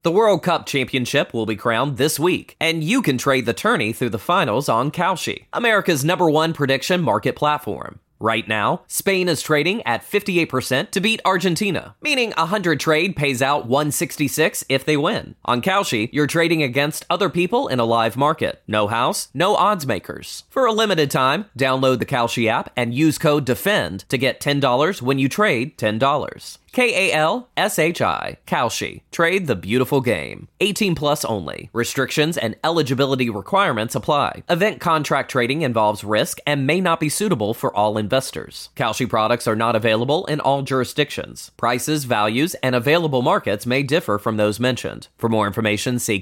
The World Cup Championship will be crowned this week, and you can trade the tourney through the finals on Kalshi, America's #1 prediction market platform. Right now, Spain is trading at 58% to beat Argentina, meaning a 100 trade pays out 166 if they win. On Kalshi, you're trading against other people in a live market. No house, no odds makers. For a limited time, download the Kalshi app and use code DEFEND to get $10 when you trade $10. Kalshi. Kalshi. Trade the beautiful game. 18 plus only. Restrictions and eligibility requirements apply. Event contract trading involves risk and may not be suitable for all investors. Kalshi products are not available in all jurisdictions. Prices, values, and available markets may differ from those mentioned. For more information, see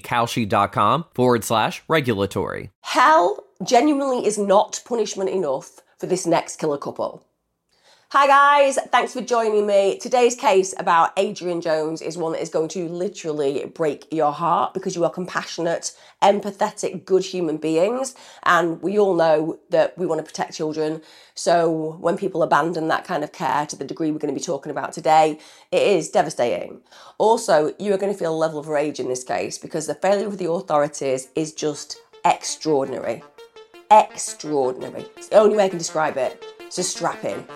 kalshi.com/regulatory. Hell genuinely is not punishment enough for this next killer couple. Hi guys, thanks for joining me. Today's case about Adrian Jones is one that is going to literally break your heart because you are compassionate, empathetic, good human beings, and we all know that we want to protect children. So when people abandon that kind of care to the degree we're going to be talking about today, it is devastating. Also, you are going to feel a level of rage in this case because the failure of the authorities is just extraordinary. Extraordinary. It's the only way I can describe it. So strap in.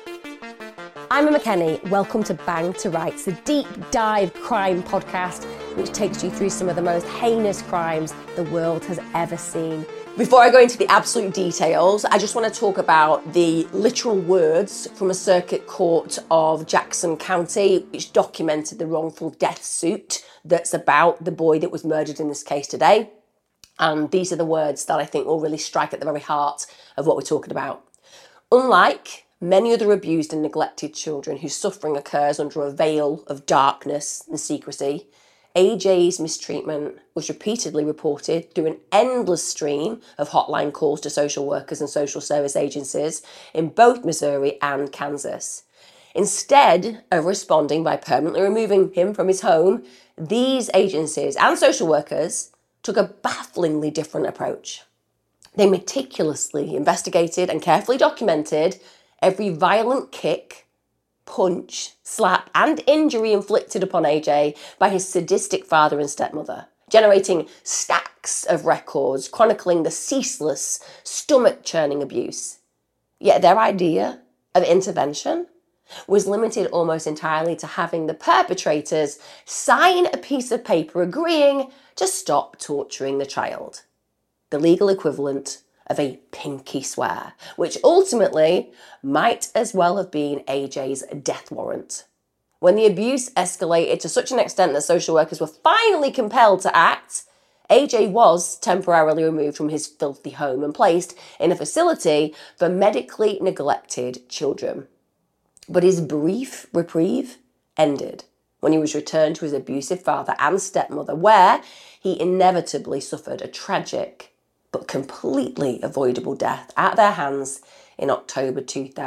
I'm Emma Kenny. Welcome to Bang to Rights, the deep dive crime podcast which takes you through some of the most heinous crimes the world has ever seen. Before I go into the absolute details, I just want to talk about the literal words from a circuit court of Jackson County, which documented the wrongful death suit that's about the boy that was murdered in this case today. And these are the words that I think will really strike at the very heart of what we're talking about. Unlike many other abused and neglected children whose suffering occurs under a veil of darkness and secrecy, AJ's mistreatment was repeatedly reported through an endless stream of hotline calls to social workers and social service agencies in both Missouri and Kansas. Instead of responding by permanently removing him from his home, these agencies and social workers took a bafflingly different approach. They meticulously investigated and carefully documented every violent kick, punch, slap, and injury inflicted upon AJ by his sadistic father and stepmother, generating stacks of records chronicling the ceaseless, stomach-churning abuse. Yet their idea of intervention was limited almost entirely to having the perpetrators sign a piece of paper agreeing to stop torturing the child, the legal equivalent of a pinky swear, which ultimately might as well have been AJ's death warrant. When the abuse escalated to such an extent that social workers were finally compelled to act, AJ was temporarily removed from his filthy home and placed in a facility for medically neglected children. But his brief reprieve ended when he was returned to his abusive father and stepmother, where he inevitably suffered a tragic but completely avoidable death at their hands in October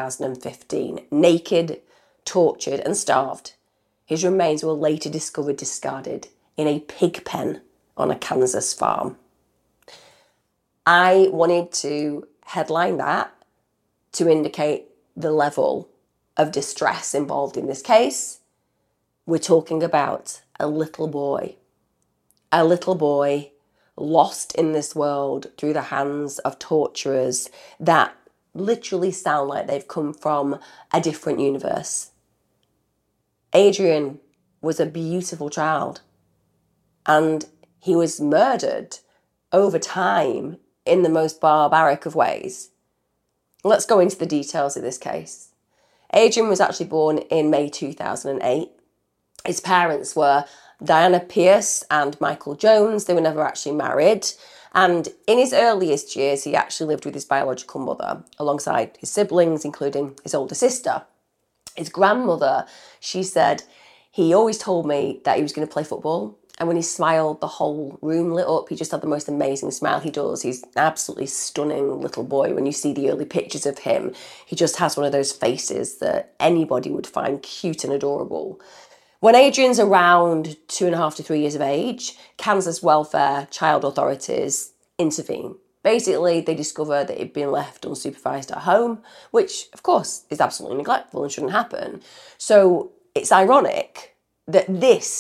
2015. Naked, tortured and starved, his remains were later discovered discarded in a pig pen on a Kansas farm. I wanted to headline that to indicate the level of distress involved in this case. We're talking about a little boy lost in this world through the hands of torturers that literally sound like they've come from a different universe. Adrian was a beautiful child, and he was murdered over time in the most barbaric of ways. Let's go into the details of this case. Adrian was actually born in May 2008. His parents were Diana Pierce and Michael Jones. They were never actually married. And in his earliest years, he actually lived with his biological mother alongside his siblings, including his older sister. His grandmother, she said, he always told me that he was going to play football. And when he smiled, the whole room lit up. He just had the most amazing smile. He does. He's an absolutely stunning little boy. When you see the early pictures of him, he just has one of those faces that anybody would find cute and adorable. When Adrian's around 2.5 to 3 years of age, Kansas welfare child authorities intervene. Basically, they discover that he'd been left unsupervised at home, which, of course, is absolutely neglectful and shouldn't happen. So it's ironic that this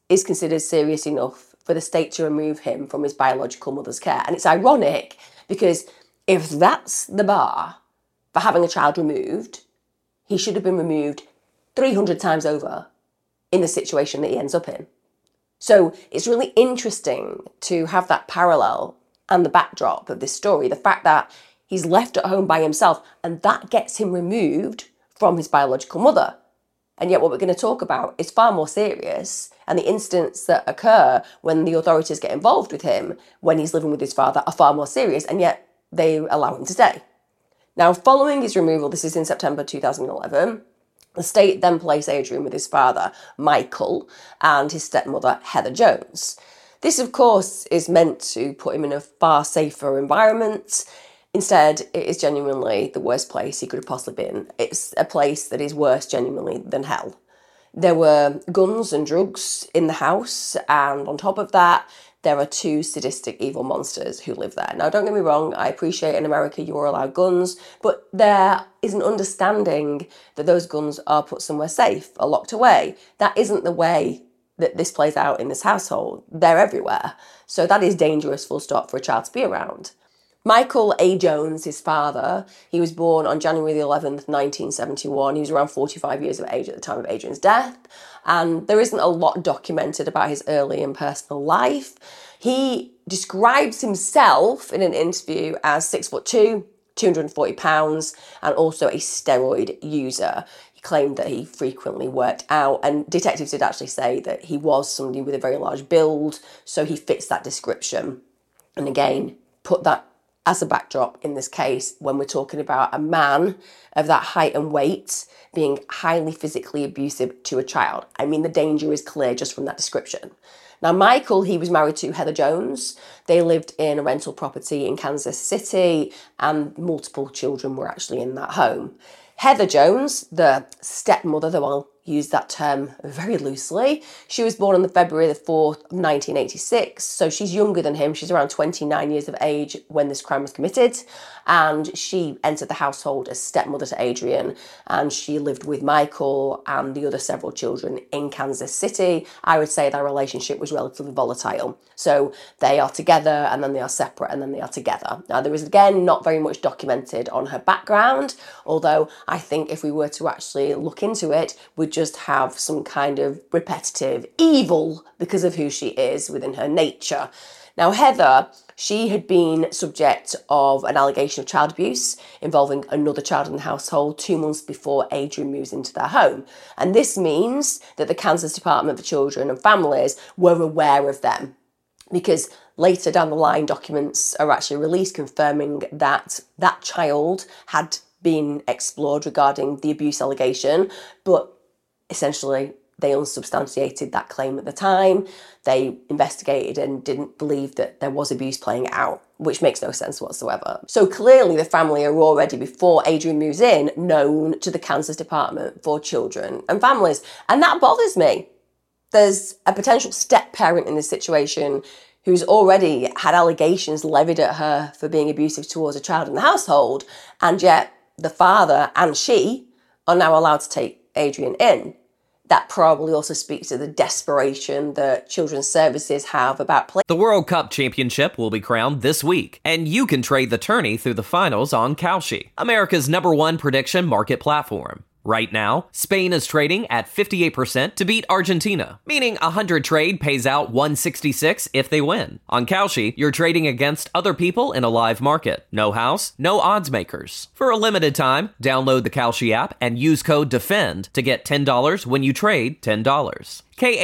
is considered serious enough for the state to remove him from his biological mother's care. And it's ironic because if that's the bar for having a child removed, he should have been removed 300 times over in the situation that he ends up in. So it's really interesting to have that parallel and the backdrop of this story, the fact that he's left at home by himself and that gets him removed from his biological mother. And yet what we're going to talk about is far more serious, and the incidents that occur when the authorities get involved with him when he's living with his father are far more serious, and yet they allow him to stay. Now, following his removal, this is in September 2011, the state then placed Adrian with his father, Michael, and his stepmother, Heather Jones. This, of course, is meant to put him in a far safer environment. Instead, it is genuinely the worst place he could have possibly been. It's a place that is worse, genuinely, than hell. There were guns and drugs in the house, and on top of that, there are two sadistic evil monsters who live there. Now, don't get me wrong, I appreciate in America you are allowed guns, but there is an understanding that those guns are put somewhere safe or locked away. That isn't the way that this plays out in this household. They're everywhere. So that is dangerous, full stop, for a child to be around. Michael A. Jones, his father, he was born on January the 11th, 1971. He was around 45 years of age at the time of Adrian's death. And there isn't a lot documented about his early and personal life. He describes himself in an interview as 6'2", 240 pounds, and also a steroid user. He claimed that he frequently worked out, and detectives did actually say that he was somebody with a very large build, so he fits that description. And again, put that as a backdrop in this case when we're talking about a man of that height and weight being highly physically abusive to a child. I mean, the danger is clear just from that description. Now, Michael, he was married to Heather Jones. They lived in a rental property in Kansas City, and multiple children were actually in that home. Heather Jones, the stepmother, though I'll use that term very loosely, she was born on the February the 4th, 1986, so she's younger than him. She's around 29 years of age when this crime was committed, and she entered the household as stepmother to Adrian, and she lived with Michael and the other several children in Kansas City. I would say their relationship was relatively volatile. So they are together, and then they are separate, and then they are together. Now, there is, again, not very much documented on her background, although I think if we were to actually look into it, we'd just have some kind of repetitive evil because of who she is within her nature. Now, Heather, she had been subject of an allegation of child abuse involving another child in the household 2 months before Adrian moves into their home. And this means that the Kansas Department for Children and Families were aware of them, because later down the line documents are actually released confirming that that child had been explored regarding the abuse allegation, but essentially they unsubstantiated that claim at the time. They investigated and didn't believe that there was abuse playing out, which makes no sense whatsoever. So clearly the family are already, before Adrian moves in, known to the Kansas Department for Children and Families. And that bothers me. There's a potential step-parent in this situation who's already had allegations levied at her for being abusive towards a child in the household, and yet the father and she are now allowed to take Adrian in. That probably also speaks to the desperation that children's services have about play. The World Cup Championship will be crowned this week, and you can trade the tourney through the finals on Kalshi, America's #1 prediction market platform. Right now, Spain is trading at 58% to beat Argentina, meaning 100 trade pays out 166 if they win. On Kalshi, you're trading against other people in a live market. No house, no odds makers. For a limited time, download the Kalshi app and use code DEFEND to get $10 when you trade $10.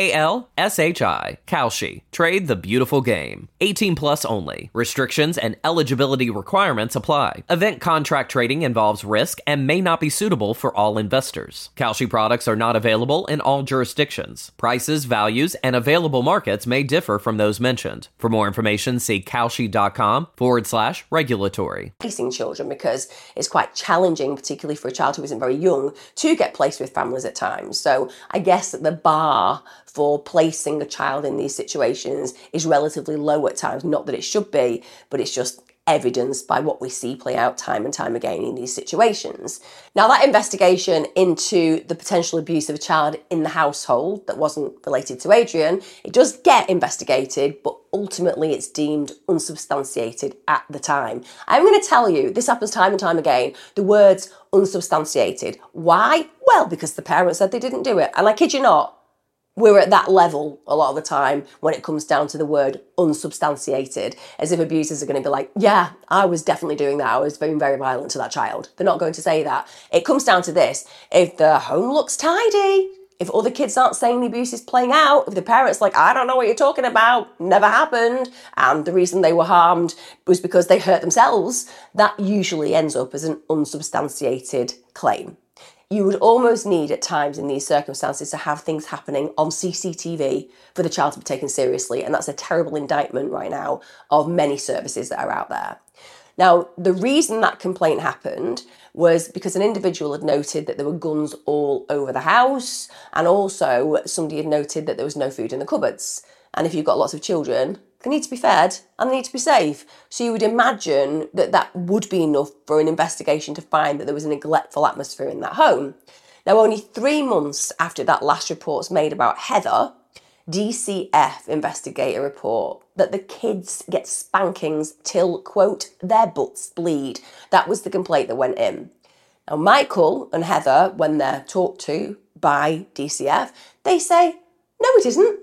Kalshi. Kalshi. Trade the beautiful game. 18 plus only. Restrictions and eligibility requirements apply. Event contract trading involves risk and may not be suitable for all investors. Kalshi products are not available in all jurisdictions. Prices, values, and available markets may differ from those mentioned. For more information, see kalshi.com/regulatory. Placing children, because it's quite challenging, particularly for a child who isn't very young, to get placed with families at times. So I guess that the bar for placing a child in these situations is relatively low at times. Not that it should be, but it's just evidenced by what we see play out time and time again in these situations. Now, that investigation into the potential abuse of a child in the household that wasn't related to Adrian, it does get investigated, but ultimately it's deemed unsubstantiated at the time. I'm going to tell you, this happens time and time again, the words unsubstantiated. Why? Well, because the parents said they didn't do it. And I kid you not, we're at that level a lot of the time when it comes down to the word unsubstantiated, as if abusers are going to be like, yeah, I was definitely doing that. I was being very violent to that child. They're not going to say that. It comes down to this. If the home looks tidy, if other kids aren't saying the abuse is playing out, if the parents like, I don't know what you're talking about, never happened, and the reason they were harmed was because they hurt themselves, that usually ends up as an unsubstantiated claim. You would almost need at times in these circumstances to have things happening on CCTV for the child to be taken seriously. And that's a terrible indictment right now of many services that are out there. Now, the reason that complaint happened was because an individual had noted that there were guns all over the house. And also somebody had noted that there was no food in the cupboards. And if you've got lots of children, they need to be fed and they need to be safe. So you would imagine that that would be enough for an investigation to find that there was a neglectful atmosphere in that home. Now, only 3 months after that last report's made about Heather, DCF investigate a report that the kids get spankings till, quote, their butts bleed. That was the complaint that went in. Now, Michael and Heather, when they're talked to by DCF, they say, no, it isn't.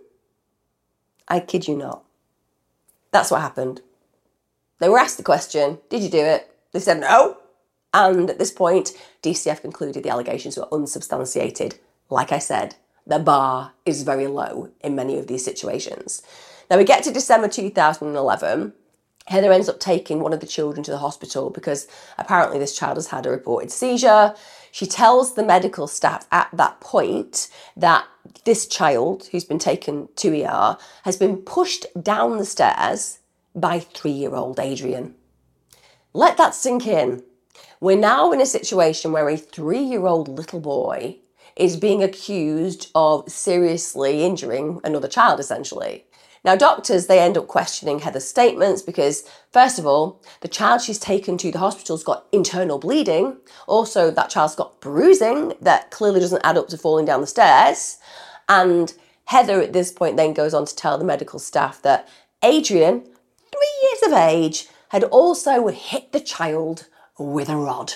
I kid you not. That's what happened. They were asked the question, did you do it? They said no. And at this point, DCF concluded the allegations were unsubstantiated. Like I said, the bar is very low in many of these situations. Now we get to December 2011. Heather ends up taking one of the children to the hospital because apparently this child has had a reported seizure. She tells the medical staff at that point that this child, who's been taken to ER, has been pushed down the stairs by 3-year-old Adrian. Let that sink in. We're now in a situation where a 3-year-old little boy is being accused of seriously injuring another child, essentially. Now, doctors, they end up questioning Heather's statements because, first of all, the child she's taken to the hospital's got internal bleeding. Also, that child's got bruising that clearly doesn't add up to falling down the stairs. And Heather, at this point, then goes on to tell the medical staff that Adrian, 3 years of age, had also hit the child with a rod.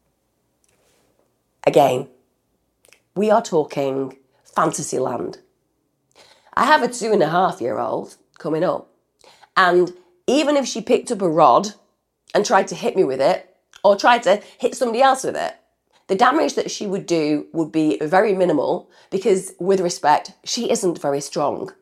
Again, we are talking fantasy land. I have a 2.5-year-old coming up, and even if she picked up a rod and tried to hit me with it, or tried to hit somebody else with it, the damage that she would do would be very minimal because, with respect, she isn't very strong.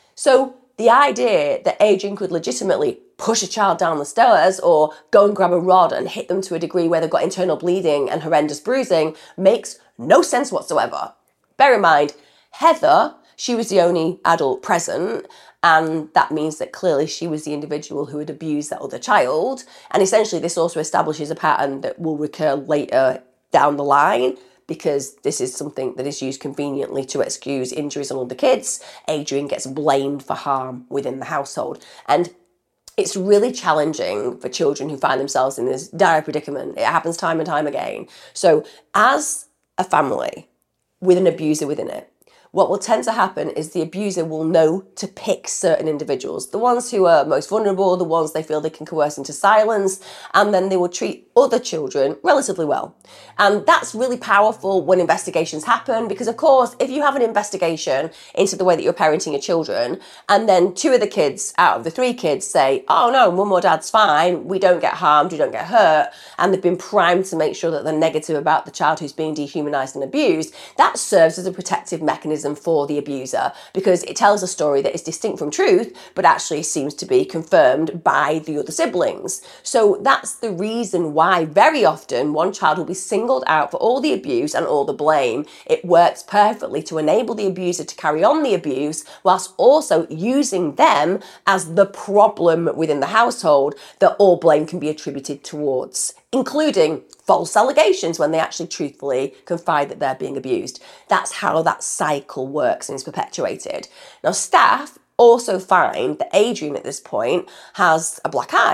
So the idea that Adrian could legitimately push a child down the stairs or go and grab a rod and hit them to a degree where they've got internal bleeding and horrendous bruising makes no sense whatsoever. Bear in mind, Heather, she was the only adult present, and that means that clearly she was the individual who had abused that other child. And essentially this also establishes a pattern that will recur later down the line, because this is something that is used conveniently to excuse injuries on other kids. Adrian gets blamed for harm within the household. And it's really challenging for children who find themselves in this dire predicament. It happens time and time again. So as a family with an abuser within it, what will tend to happen is the abuser will know to pick certain individuals, the ones who are most vulnerable, the ones they feel they can coerce into silence, and then they will treat other children relatively well. And that's really powerful when investigations happen, because of course, if you have an investigation into the way that you're parenting your children, and then 2 of the kids out of the 3 kids say, oh no, mum or dad's fine, we don't get harmed, we don't get hurt, and they've been primed to make sure that they're negative about the child who's being dehumanized and abused, that serves as a protective mechanism for the abuser, because it tells a story that is distinct from truth, but actually seems to be confirmed by the other siblings. So that's the reason why very often one child will be singled out for all the abuse and all the blame. It works perfectly to enable the abuser to carry on the abuse, whilst also using them as the problem within the household that all blame can be attributed towards, including false allegations when they actually truthfully confide that they're being abused. That's how that cycle works and is perpetuated. Now, staff also find that Adrian at this point has a black eye.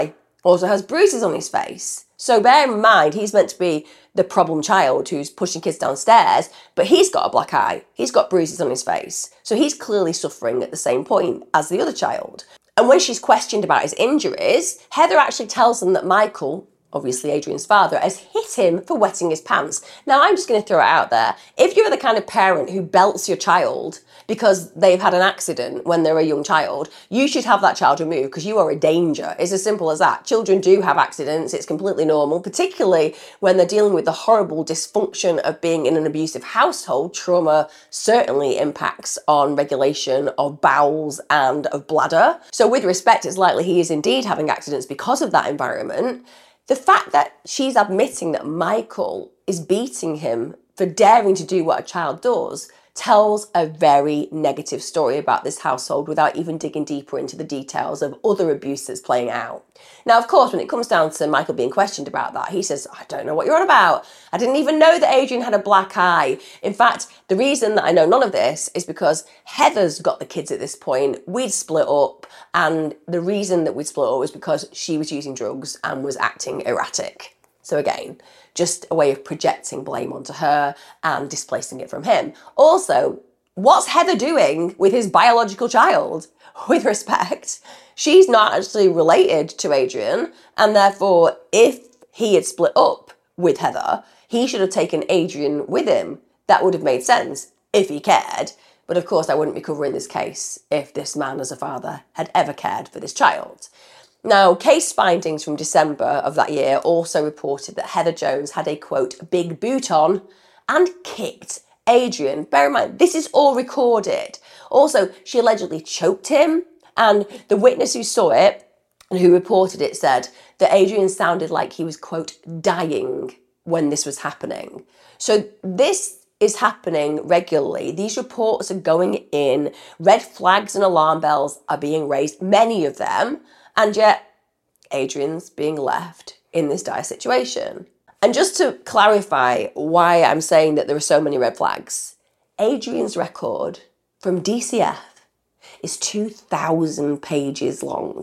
also has bruises on his face. So bear in mind, he's meant to be the problem child who's pushing kids downstairs, but he's got a black eye. He's got bruises on his face. So he's clearly suffering at the same point as the other child. And when she's questioned about his injuries, Heather actually tells them that Michael, obviously Adrian's father, has hit him for wetting his pants. Now, I'm just going to throw it out there. If you're the kind of parent who belts your child because they've had an accident when they're a young child, you should have that child removed because you are a danger. It's as simple as that. Children do have accidents. It's completely normal, particularly when they're dealing with the horrible dysfunction of being in an abusive household. Trauma certainly impacts on regulation of bowels and of bladder. So with respect, it's likely he is indeed having accidents because of that environment. The fact that she's admitting that Michael is beating him for daring to do what a child does tells a very negative story about this household without even digging deeper into the details of other abuse that's playing out. Now, of course, when it comes down to Michael being questioned about that, he says, I don't know what you're on about. I didn't even know that Adrian had a black eye. In fact, the reason that I know none of this is because Heather's got the kids at this point. We'd split up, and the reason that we'd split up was because she was using drugs and was acting erratic. So again, just a way of projecting blame onto her and displacing it from him. Also, what's Heather doing with his biological child? With respect, she's not actually related to Adrian, and therefore, if he had split up with Heather, he should have taken Adrian with him. That would have made sense if he cared. But of course, I wouldn't be covering this case if this man as a father had ever cared for this child. Now, case findings from December of that year also reported that Heather Jones had a, quote, big boot on and kicked Adrian. Bear in mind, this is all recorded. Also, she allegedly choked him, and the witness who saw it and who reported it said that Adrian sounded like he was, quote, dying when this was happening. So this is happening regularly. These reports are going in. Red flags and alarm bells are being raised, many of them. And yet, Adrian's being left in this dire situation. And just to clarify why I'm saying that there are so many red flags, Adrian's record from DCF is 2,000 pages long.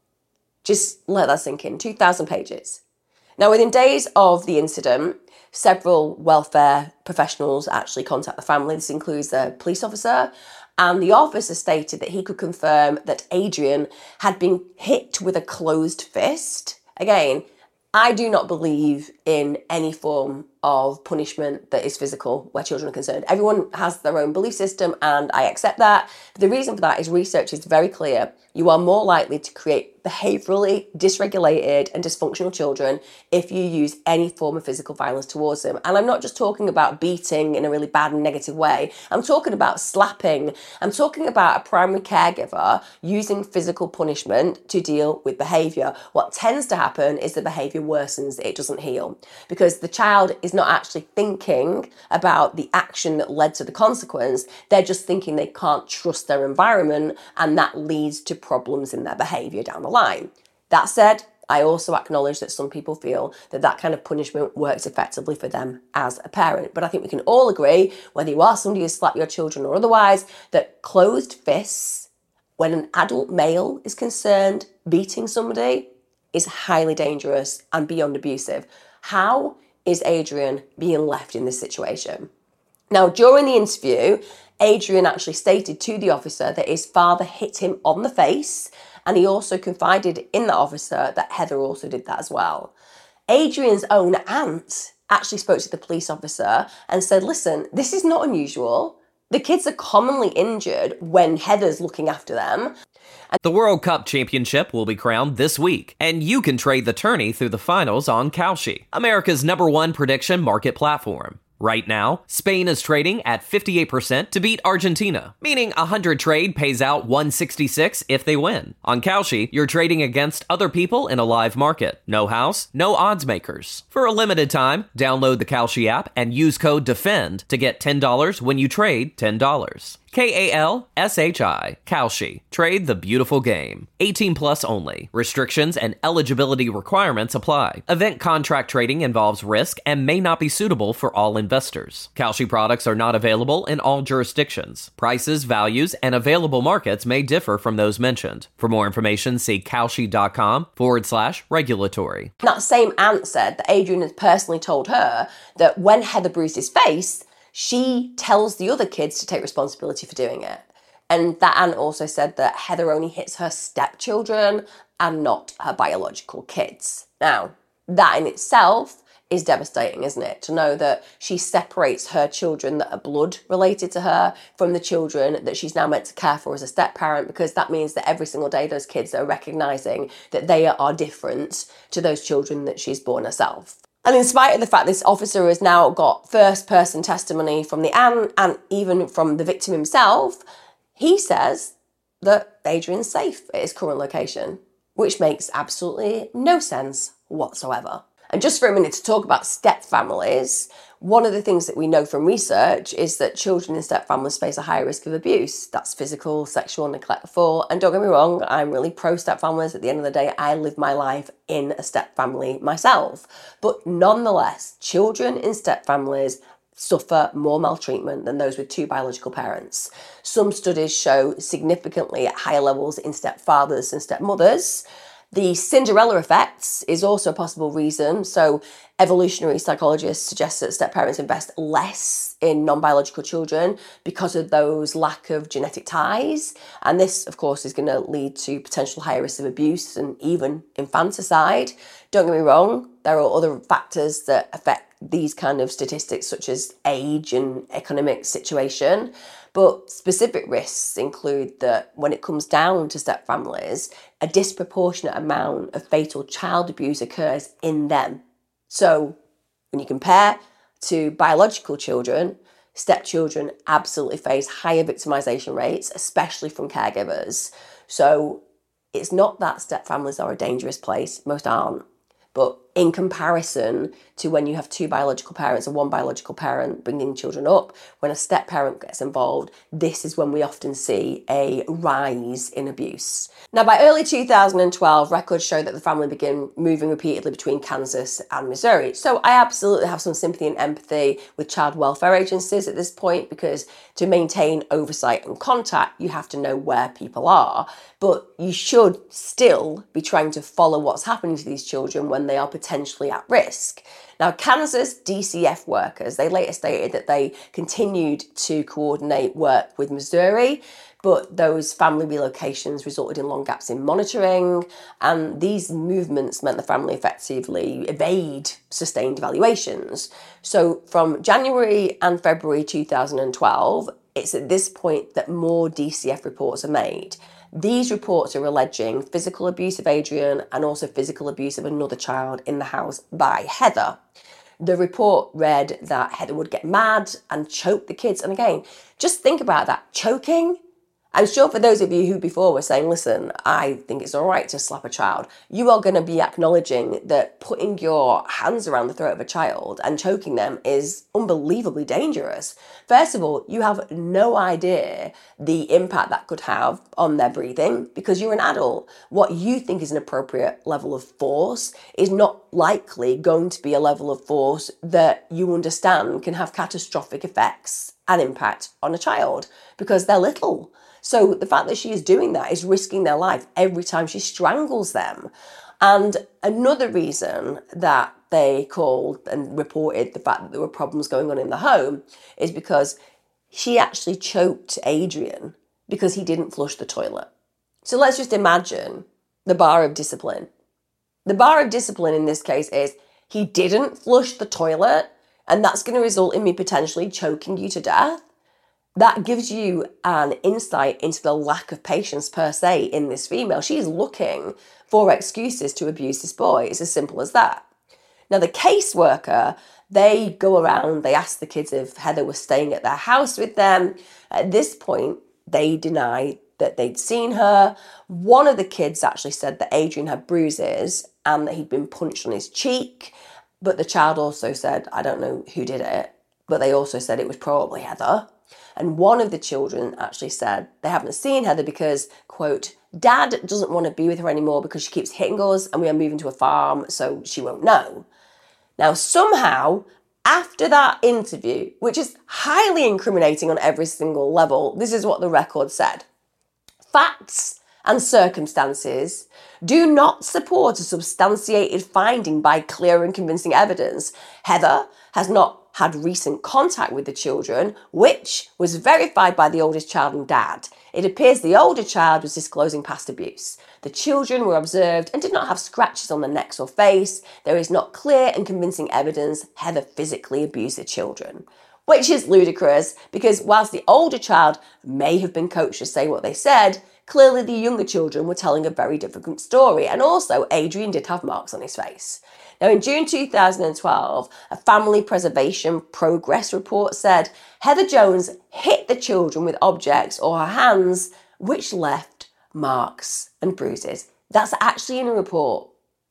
Just let that sink in, 2,000 pages. Now, within days of the incident, several welfare professionals actually contact the family. This includes a police officer. And the officer stated that he could confirm that Adrian had been hit with a closed fist. Again, I do not believe in any form of punishment that is physical where children are concerned. Everyone has their own belief system, and I accept that. But the reason for that is research is very clear. You are more likely to create behaviourally dysregulated and dysfunctional children if you use any form of physical violence towards them. And I'm not just talking about beating in a really bad and negative way. I'm talking about slapping. I'm talking about a primary caregiver using physical punishment to deal with behaviour. What tends to happen is the behaviour worsens, it doesn't heal, because the child is not actually thinking about the action that led to the consequence. They're just thinking they can't trust their environment, and that leads to problems in their behaviour down the line. That said, I also acknowledge that some people feel that that kind of punishment works effectively for them as a parent. But I think we can all agree, whether you are somebody who slapped your children or otherwise, that closed fists, when an adult male is concerned, beating somebody is highly dangerous and beyond abusive. How is Adrian being left in this situation? Now, during the interview, Adrian actually stated to the officer that his father hit him on the face, and he also confided in the officer that Heather also did that as well. Adrian's own aunt actually spoke to the police officer and said, listen, this is not unusual. The kids are commonly injured when Heather's looking after them. The World Cup Championship will be crowned this week, and you can trade the tourney through the finals on Kalshi, America's #1 prediction market platform. Right now, Spain is trading at 58% to beat Argentina, meaning 100 trade pays out 166 if they win. On Kalshi, you're trading against other people in a live market. No house, no odds makers. For a limited time, download the Kalshi app and use code DEFEND to get $10 when you trade $10. Kalshi. Kalshi. Trade the beautiful game. 18 plus only. Restrictions and eligibility requirements apply. Event contract trading involves risk and may not be suitable for all investors. Kalshi products are not available in all jurisdictions. Prices, values, and available markets may differ from those mentioned. For more information, see kalshi.com/regulatory. That same aunt said that Adrian has personally told her that when Heather bruised his face, she tells the other kids to take responsibility for doing it. And that aunt also said that Heather only hits her stepchildren and not her biological kids. Now, that in itself is devastating, isn't it? To know that she separates her children that are blood related to her from the children that she's now meant to care for as a step-parent, because that means that every single day those kids are recognising that they are different to those children that she's born herself. And in spite of the fact this officer has now got first-person testimony from the aunt and even from the victim himself, he says that Adrian's safe at his current location, which makes absolutely no sense whatsoever. And just for a minute to talk about step-families, one of the things that we know from research is that children in step-families face a higher risk of abuse. That's physical, sexual, neglectful. And don't get me wrong, I'm really pro-step-families. At the end of the day, I live my life in a step-family myself. But nonetheless, children in step-families suffer more maltreatment than those with two biological parents. Some studies show significantly higher levels in stepfathers and stepmothers. The Cinderella effect is also a possible reason. So evolutionary psychologists suggest that step-parents invest less in non-biological children because of those lack of genetic ties. And this, of course, is going to lead to potential higher risk of abuse and even infanticide. Don't get me wrong, there are other factors that affect these kind of statistics, such as age and economic situation. But specific risks include that when it comes down to step-families, a disproportionate amount of fatal child abuse occurs in them. So when you compare to biological children, stepchildren absolutely face higher victimisation rates, especially from caregivers. So it's not that step-families are a dangerous place, most aren't. But in comparison to when you have two biological parents and one biological parent bringing children up, when a step-parent gets involved, this is when we often see a rise in abuse. Now, by early 2012, records show that the family began moving repeatedly between Kansas and Missouri. So I absolutely have some sympathy and empathy with child welfare agencies at this point, because to maintain oversight and contact, you have to know where people are. But you should still be trying to follow what's happening to these children when they are potentially at risk. Now, Kansas DCF workers, they later stated that they continued to coordinate work with Missouri, but those family relocations resulted in long gaps in monitoring, and these movements meant the family effectively evade sustained evaluations. So from January and February 2012, it's at this point that more DCF reports are made. These reports are alleging physical abuse of Adrian and also physical abuse of another child in the house by Heather. The report read that Heather would get mad and choke the kids. And again, just think about that, choking. I'm sure for those of you who before were saying, listen, I think it's all right to slap a child, you are going to be acknowledging that putting your hands around the throat of a child and choking them is unbelievably dangerous. First of all, you have no idea the impact that could have on their breathing because you're an adult. What you think is an appropriate level of force is not likely going to be a level of force that you understand can have catastrophic effects and impact on a child because they're little. So the fact that she is doing that is risking their life every time she strangles them. And another reason that they called and reported the fact that there were problems going on in the home is because she actually choked Adrian because he didn't flush the toilet. So let's just imagine the bar of discipline. The bar of discipline in this case is he didn't flush the toilet, and that's going to result in me potentially choking you to death. That gives you an insight into the lack of patience per se in this female. She's looking for excuses to abuse this boy. It's as simple as that. Now, the caseworker, they go around, they ask the kids if Heather was staying at their house with them. At this point, they deny that they'd seen her. One of the kids actually said that Adrian had bruises and that he'd been punched on his cheek. But the child also said, I don't know who did it, but they also said it was probably Heather. And one of the children actually said they haven't seen Heather because, quote, Dad doesn't want to be with her anymore because she keeps hitting us and we are moving to a farm, so she won't know. Now, somehow, after that interview, which is highly incriminating on every single level, this is what the record said. Facts and circumstances do not support a substantiated finding by clear and convincing evidence. Heather has not had recent contact with the children, which was verified by the oldest child and dad. It appears the older child was disclosing past abuse. The children were observed and did not have scratches on their necks or face. There is not clear and convincing evidence Heather physically abused the children. Which is ludicrous because whilst the older child may have been coached to say what they said, clearly the younger children were telling a very different story. And also, Adrian did have marks on his face. Now, in June 2012, a family preservation progress report said Heather Jones hit the children with objects or her hands, which left marks and bruises. That's actually in a report.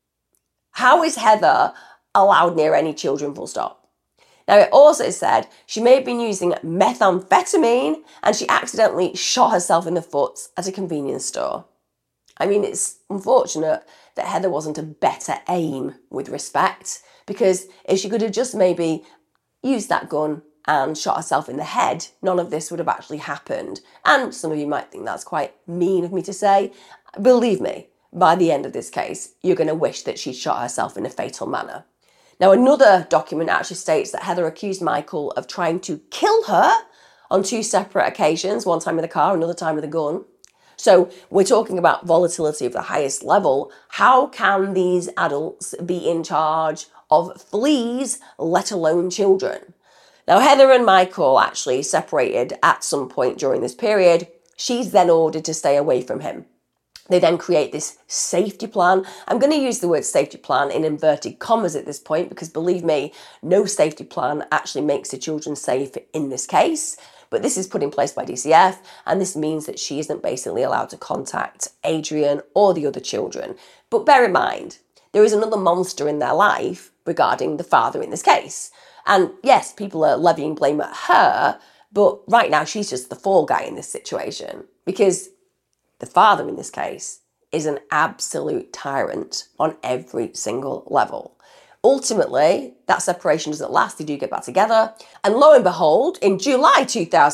How is Heather allowed near any children, full stop? Now, it also said she may have been using methamphetamine and she accidentally shot herself in the foot at a convenience store. I mean, it's unfortunate that Heather wasn't a better aim with respect, because if she could have just maybe used that gun and shot herself in the head, none of this would have actually happened. And some of you might think that's quite mean of me to say. Believe me, by the end of this case, you're going to wish that she'd shot herself in a fatal manner. Now, another document actually states that Heather accused Michael of trying to kill her on 2 separate occasions, one time with a car, another time with a gun. So we're talking about volatility of the highest level. How can these adults be in charge of fleas, let alone children? Now, Heather and Michael actually separated at some point during this period. She's then ordered to stay away from him. They then create this safety plan. I'm going to use the word safety plan in inverted commas at this point because, believe me, no safety plan actually makes the children safe in this case. But this is put in place by DCF, and this means that she isn't basically allowed to contact Adrian or the other children. But bear in mind, there is another monster in their life regarding the father in this case. And yes, people are levying blame at her, but right now she's just the fall guy in this situation because the father in this case is an absolute tyrant on every single level. Ultimately, that separation doesn't last. They do get back together. And lo and behold, in July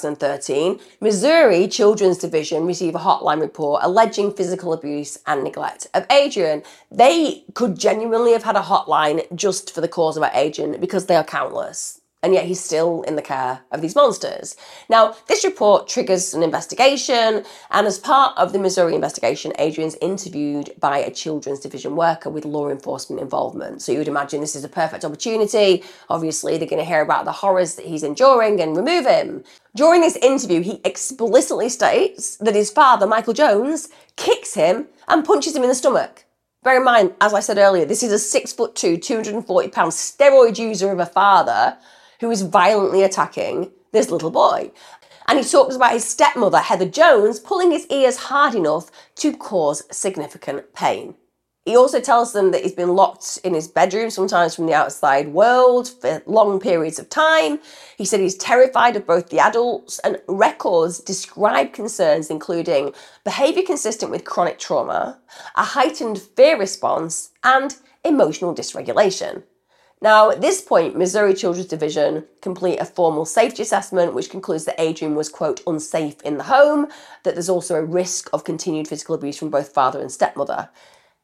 2013, Missouri Children's Division received a hotline report alleging physical abuse and neglect of Adrian. They could genuinely have had a hotline just for the cause about Adrian because they are countless. And yet he's still in the care of these monsters. Now, this report triggers an investigation, and as part of the Missouri investigation, Adrian's interviewed by a Children's Division worker with law enforcement involvement. So you would imagine this is a perfect opportunity. Obviously, they're going to hear about the horrors that he's enduring and remove him. During this interview, he explicitly states that his father, Michael Jones, kicks him and punches him in the stomach. Bear in mind, as I said earlier, this is a 6'2", 240-pound steroid user of a father who is violently attacking this little boy. And he talks about his stepmother, Heather Jones, pulling his ears hard enough to cause significant pain. He also tells them that he's been locked in his bedroom, sometimes from the outside world, for long periods of time. He said he's terrified of both the adults, and records describe concerns including behaviour consistent with chronic trauma, a heightened fear response, and emotional dysregulation. Now, at this point, Missouri Children's Division complete a formal safety assessment, which concludes that Adrian was, quote, unsafe in the home, that there's also a risk of continued physical abuse from both father and stepmother.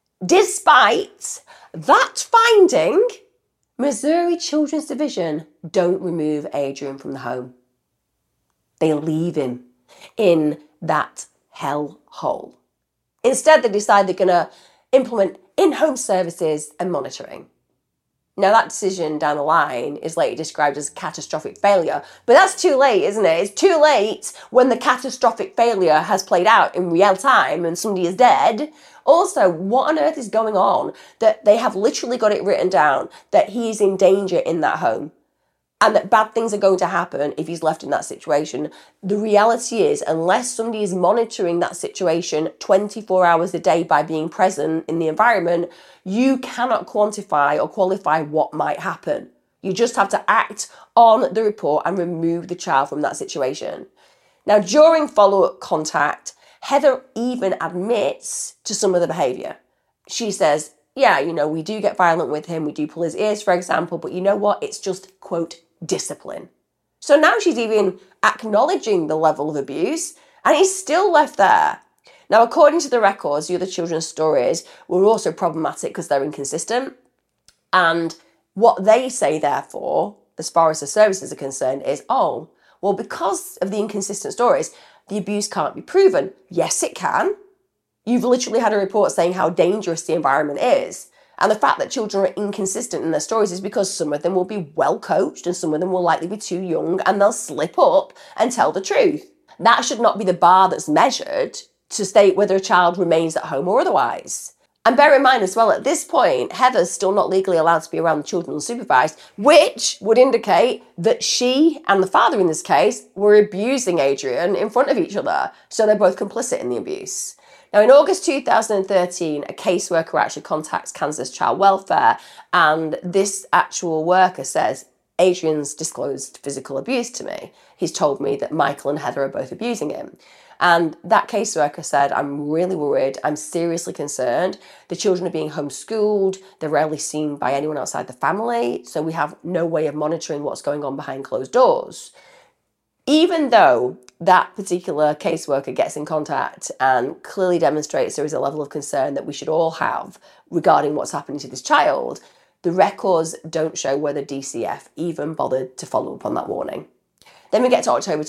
Despite that finding, Missouri Children's Division don't remove Adrian from the home. They leave him in that hell hole. Instead, they decide they're going to implement in-home services and monitoring. Now, that decision down the line is later described as catastrophic failure, but that's too late, isn't it? It's too late when the catastrophic failure has played out in real time and somebody is dead. Also, what on earth is going on that they have literally got it written down that he is in danger in that home and that bad things are going to happen if he's left in that situation? The reality is, unless somebody is monitoring that situation 24 hours a day by being present in the environment, you cannot quantify or qualify what might happen. You just have to act on the report and remove the child from that situation. Now, during follow-up contact, Heather even admits to some of the behaviour. She says, yeah, we do get violent with him, we do pull his ears, for example, but you know what? It's just, quote, discipline. So now she's even acknowledging the level of abuse, and he's still left there. Now, according to the records, the other children's stories were also problematic because they're inconsistent. And what they say, therefore, as far as the services are concerned, is, oh, well, because of the inconsistent stories, the abuse can't be proven. Yes, it can. You've literally had a report saying how dangerous the environment is. And the fact that children are inconsistent in their stories is because some of them will be well coached and some of them will likely be too young and they'll slip up and tell the truth. That should not be the bar that's measured to state whether a child remains at home or otherwise. And bear in mind as well, at this point, Heather's still not legally allowed to be around the children unsupervised, which would indicate that she and the father in this case were abusing Adrian in front of each other. So they're both complicit in the abuse. Now, in August 2013, a caseworker actually contacts Kansas Child Welfare, and this actual worker says, Adrian's disclosed physical abuse to me. He's told me that Michael and Heather are both abusing him. And that caseworker said, I'm really worried, I'm seriously concerned. The children are being homeschooled, they're rarely seen by anyone outside the family, so we have no way of monitoring what's going on behind closed doors. Even though that particular caseworker gets in contact and clearly demonstrates there is a level of concern that we should all have regarding what's happening to this child, the records don't show whether DCF even bothered to follow up on that warning. Then we get to October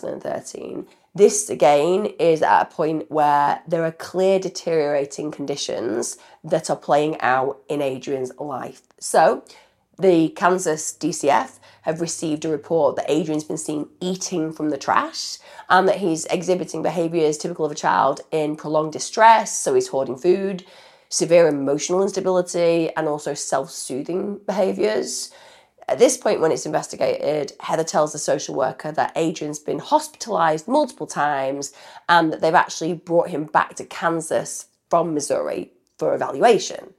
2013. This, again, is at a point where there are clear deteriorating conditions that are playing out in Adrian's life. So the Kansas DCF have received a report that Adrian's been seen eating from the trash and that he's exhibiting behaviours typical of a child in prolonged distress, so he's hoarding food, severe emotional instability, and also self-soothing behaviours. At this point, when it's investigated, Heather tells the social worker that Adrian's been hospitalised multiple times and that they've actually brought him back to Kansas from Missouri for evaluation.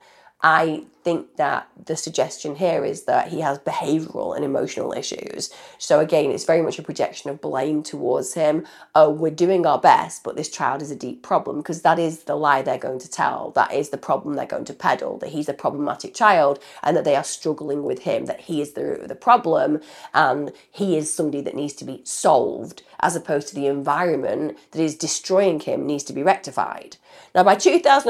I think that the suggestion here is that he has behavioural and emotional issues. So again, it's very much a projection of blame towards him. Oh, we're doing our best, but this child is a deep problem, because that is the lie they're going to tell. That is the problem they're going to peddle, that he's a problematic child and that they are struggling with him, that he is the root of the problem and he is somebody that needs to be solved, as opposed to the environment that is destroying him needs to be rectified. Now, by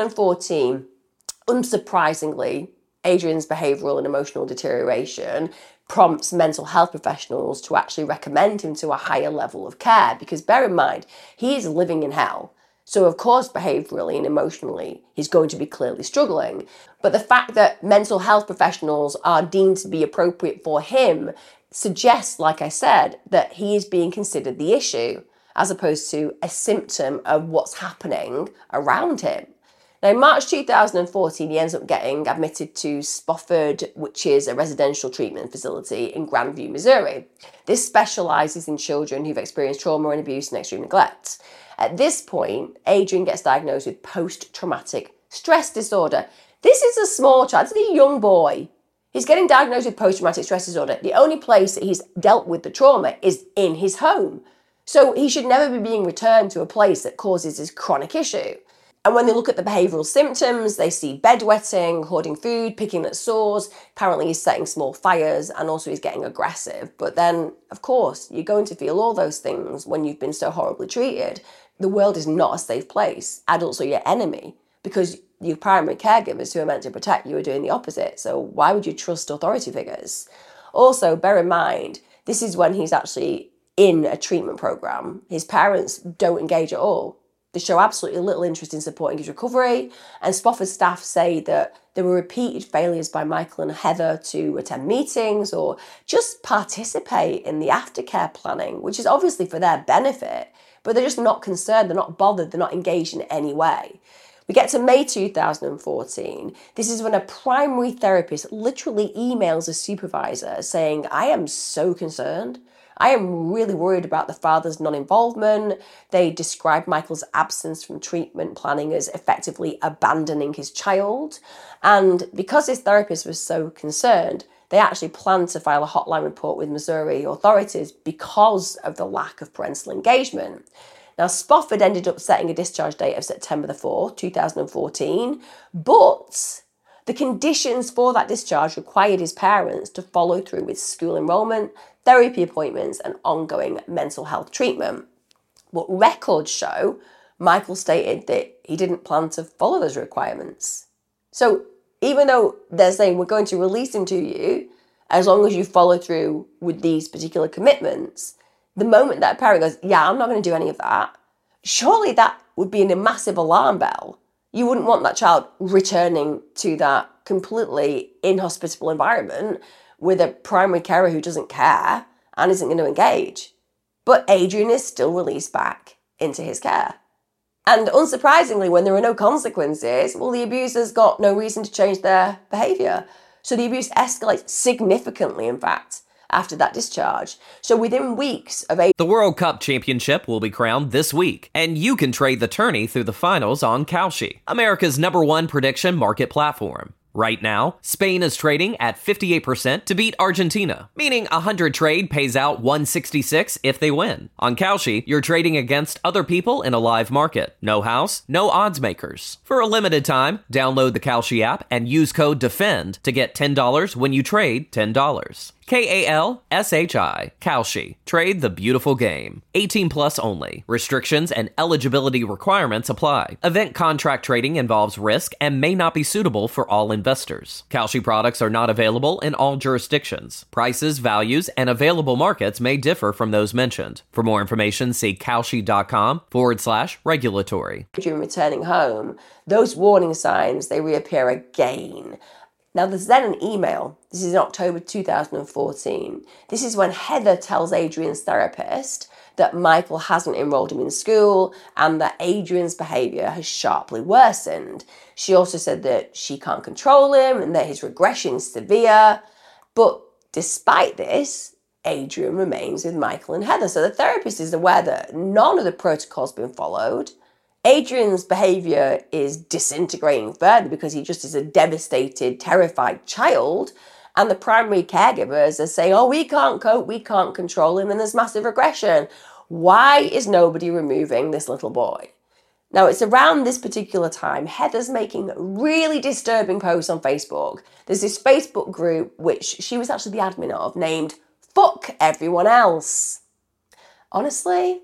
2014, unsurprisingly, Adrian's behavioural and emotional deterioration prompts mental health professionals to actually recommend him to a higher level of care, because bear in mind, he is living in hell. So of course, behaviourally and emotionally, he's going to be clearly struggling. But the fact that mental health professionals are deemed to be appropriate for him suggests, like I said, that he is being considered the issue, as opposed to a symptom of what's happening around him. Now, in March 2014, he ends up getting admitted to Spofford, which is a residential treatment facility in Grandview, Missouri. This specialises in children who've experienced trauma and abuse and extreme neglect. At this point, Adrian gets diagnosed with post-traumatic stress disorder. This is a small child, this is a young boy. He's getting diagnosed with post-traumatic stress disorder. The only place that he's dealt with the trauma is in his home. So he should never be being returned to a place that causes this chronic issue. And when they look at the behavioural symptoms, they see bedwetting, hoarding food, picking at sores. Apparently he's setting small fires and also he's getting aggressive. But then, of course, you're going to feel all those things when you've been so horribly treated. The world is not a safe place. Adults are your enemy because your primary caregivers who are meant to protect you are doing the opposite. So why would you trust authority figures? Also, bear in mind, this is when he's actually in a treatment programme. His parents don't engage at all. They show absolutely little interest in supporting his recovery, and Spofford staff say that there were repeated failures by Michael and Heather to attend meetings or just participate in the aftercare planning, which is obviously for their benefit, but they're just not concerned, they're not bothered, they're not engaged in any way. We get to May 2014. This is when a primary therapist literally emails a supervisor saying, I am so concerned. I am really worried about the father's non-involvement. They describe Michael's absence from treatment planning as effectively abandoning his child. And because his therapist was so concerned, they actually planned to file a hotline report with Missouri authorities because of the lack of parental engagement. Now, Spofford ended up setting a discharge date of September the 4th, 2014, but the conditions for that discharge required his parents to follow through with school enrolment, therapy appointments, and ongoing mental health treatment. But records show Michael stated that he didn't plan to follow those requirements. So even though they're saying we're going to release him to you as long as you follow through with these particular commitments, the moment that a parent goes, yeah, I'm not going to do any of that, surely that would be a massive alarm bell. You wouldn't want that child returning to that completely inhospitable environment with a primary carer who doesn't care and isn't going to engage. But Adrian is still released back into his care. And unsurprisingly, when there are no consequences, well, the abuser's got no reason to change their behaviour. So the abuse escalates significantly, in fact, after that discharge. So within weeks of The World Cup Championship will be crowned this week, and you can trade the tourney through the finals on Kalshi, America's #1 prediction market platform. Right now, Spain is trading at 58% to beat Argentina, meaning 100 trade pays out 166 if they win. On Kalshi, you're trading against other people in a live market. No house, no odds makers. For a limited time, download the Kalshi app and use code DEFEND to get $10 when you trade $10. Kalshi. Kalshi. Trade the beautiful game. 18 plus only. Restrictions and eligibility requirements apply. Event contract trading involves risk and may not be suitable for all investors. Kalshi products are not available in all jurisdictions. Prices, values, and available markets may differ from those mentioned. For more information, see kalshi.com/regulatory. During returning home, those warning signs, they reappear again. Now, there's then an email. This is in October 2014. This is when Heather tells Adrian's therapist that Michael hasn't enrolled him in school and that Adrian's behaviour has sharply worsened. She also said that she can't control him and that his regression is severe. But despite this, Adrian remains with Michael and Heather. So the therapist is aware that none of the protocols been followed. Adrian's behaviour is disintegrating further because he just is a devastated, terrified child. And the primary caregivers are saying, oh, we can't cope, we can't control him, and there's massive regression. Why is nobody removing this little boy? Now, it's around this particular time, Heather's making really disturbing posts on Facebook. There's this Facebook group, which she was actually the admin of, named Fuck Everyone Else. Honestly,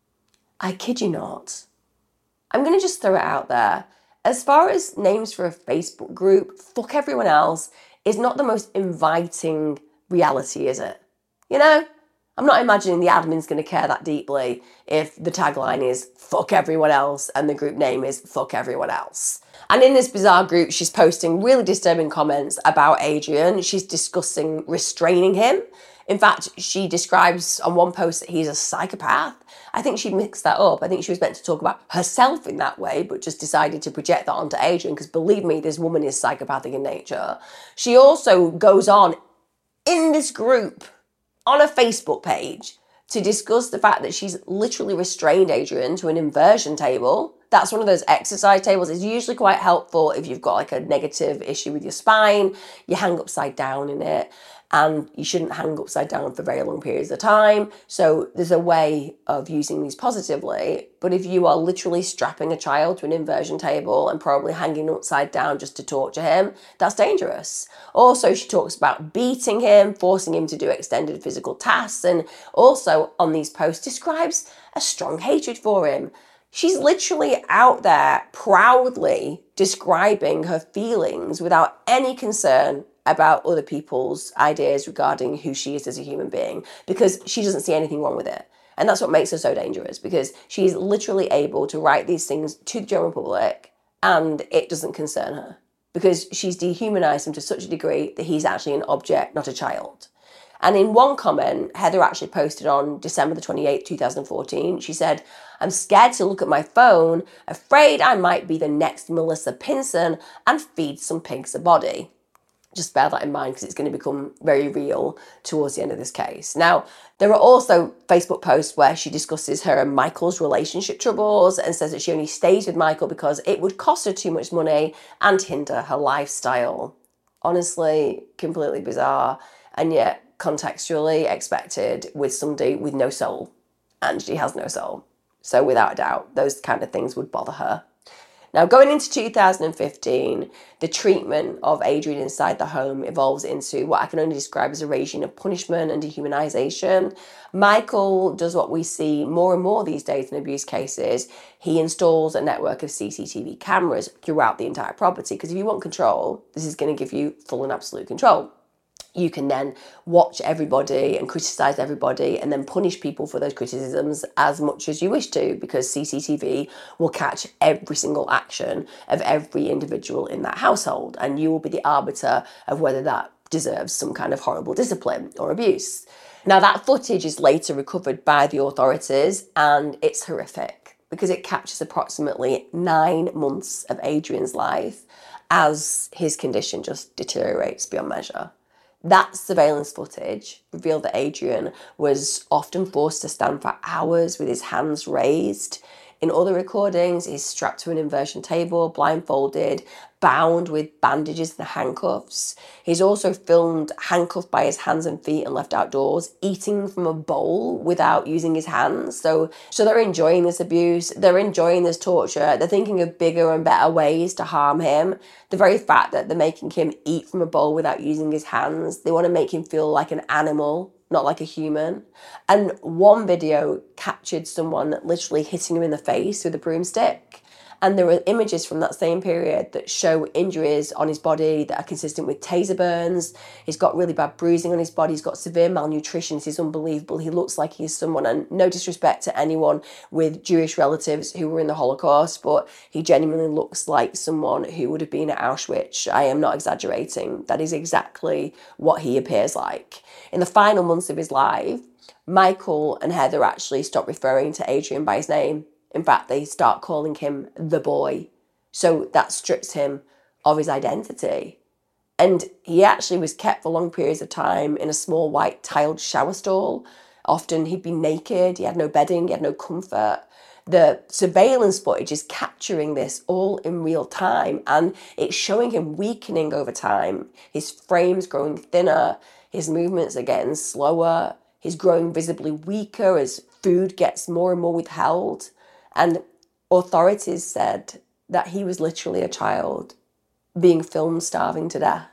I kid you not. I'm going to just throw it out there. As far as names for a Facebook group, Fuck Everyone Else is not the most inviting reality, is it? You know, I'm not imagining the admin's going to care that deeply if the tagline is Fuck Everyone Else and the group name is Fuck Everyone Else. And in this bizarre group, she's posting really disturbing comments about Adrian. She's discussing restraining him. In fact, she describes on one post that he's a psychopath. I think she mixed that up. I think she was meant to talk about herself in that way, but just decided to project that onto Adrian, because believe me, this woman is psychopathic in nature. She also goes on in this group on a Facebook page to discuss the fact that she's literally restrained Adrian to an inversion table. That's one of those exercise tables. It's usually quite helpful if you've got like a negative issue with your spine. You hang upside down in it. And you shouldn't hang upside down for very long periods of time. So there's a way of using these positively. But if you are literally strapping a child to an inversion table and probably hanging upside down just to torture him, that's dangerous. Also, she talks about beating him, forcing him to do extended physical tasks, and also on these posts describes a strong hatred for him. She's literally out there proudly describing her feelings without any concern about other people's ideas regarding who she is as a human being, because she doesn't see anything wrong with it. And that's what makes her so dangerous, because she's literally able to write these things to the general public and it doesn't concern her, because she's dehumanized him to such a degree that he's actually an object, not a child. And in one comment, Heather actually posted on December the 28th, 2014, she said, "I'm scared to look at my phone, afraid I might be the next Melissa Pinson and feed some pigs a body." Just bear that in mind, because it's going to become very real towards the end of this case. Now, there are also Facebook posts where she discusses her and Michael's relationship troubles and says that she only stays with Michael because it would cost her too much money and hinder her lifestyle. Honestly, completely bizarre, and yet contextually expected with somebody with no soul. And she has no soul. So without a doubt, those kind of things would bother her. Now, going into 2015, the treatment of Adrian inside the home evolves into what I can only describe as a regime of punishment and dehumanization. Michael does what we see more and more these days in abuse cases. He installs a network of CCTV cameras throughout the entire property, because if you want control, this is going to give you full and absolute control. You can then watch everybody and criticize everybody and then punish people for those criticisms as much as you wish to, because CCTV will catch every single action of every individual in that household, and you will be the arbiter of whether that deserves some kind of horrible discipline or abuse. Now, that footage is later recovered by the authorities, and it's horrific because it captures approximately 9 months of Adrian's life as his condition just deteriorates beyond measure. That surveillance footage revealed that Adrian was often forced to stand for hours with his hands raised. In other recordings, he's strapped to an inversion table, blindfolded, bound with bandages and handcuffs. He's also filmed handcuffed by his hands and feet and left outdoors, eating from a bowl without using his hands. So they're enjoying this abuse, they're enjoying this torture, they're thinking of bigger and better ways to harm him. The very fact that they're making him eat from a bowl without using his hands, they want to make him feel like an animal, not like a human. And one video captured someone literally hitting him in the face with a broomstick. And there are images from that same period that show injuries on his body that are consistent with taser burns. He's got really bad bruising on his body. He's got severe malnutrition. He's unbelievable. He looks like he's someone, and no disrespect to anyone with Jewish relatives who were in the Holocaust, but he genuinely looks like someone who would have been at Auschwitz. I am not exaggerating. That is exactly what he appears like. In the final months of his life, Michael and Heather actually stop referring to Adrian by his name. In fact, they start calling him the boy. So that strips him of his identity. And he actually was kept for long periods of time in a small white tiled shower stall. Often he'd be naked, he had no bedding, he had no comfort. The surveillance footage is capturing this all in real time, and it's showing him weakening over time. His frame's growing thinner, his movements are getting slower, he's growing visibly weaker as food gets more and more withheld. And authorities said that he was literally a child being filmed starving to death.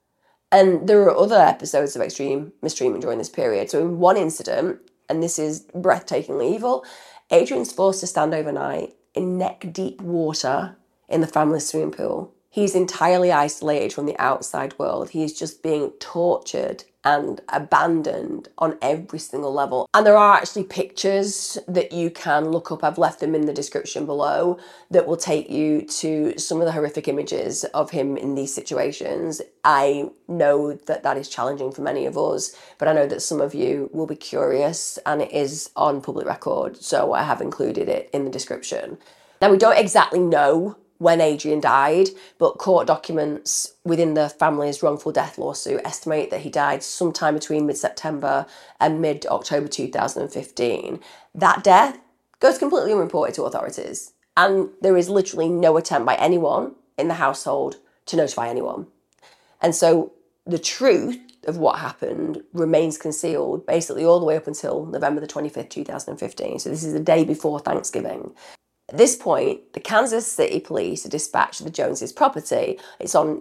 And there are other episodes of extreme mistreatment during this period. So in one incident, and this is breathtakingly evil, Adrian's forced to stand overnight in neck-deep water in the family's swimming pool. He's entirely isolated from the outside world. He's just being tortured and abandoned on every single level. And there are actually pictures that you can look up. I've left them in the description below that will take you to some of the horrific images of him in these situations. I know that that is challenging for many of us, but I know that some of you will be curious, and it is on public record, so I have included it in the description. Now, we don't exactly know when Adrian died, but court documents within the family's wrongful death lawsuit estimate that he died sometime between mid-September and mid-October 2015. That death goes completely unreported to authorities, and there is literally no attempt by anyone in the household to notify anyone. And so the truth of what happened remains concealed basically all the way up until November the 25th, 2015. So this is the day before Thanksgiving. At this point, the Kansas City police are dispatched to the Joneses' property. It's on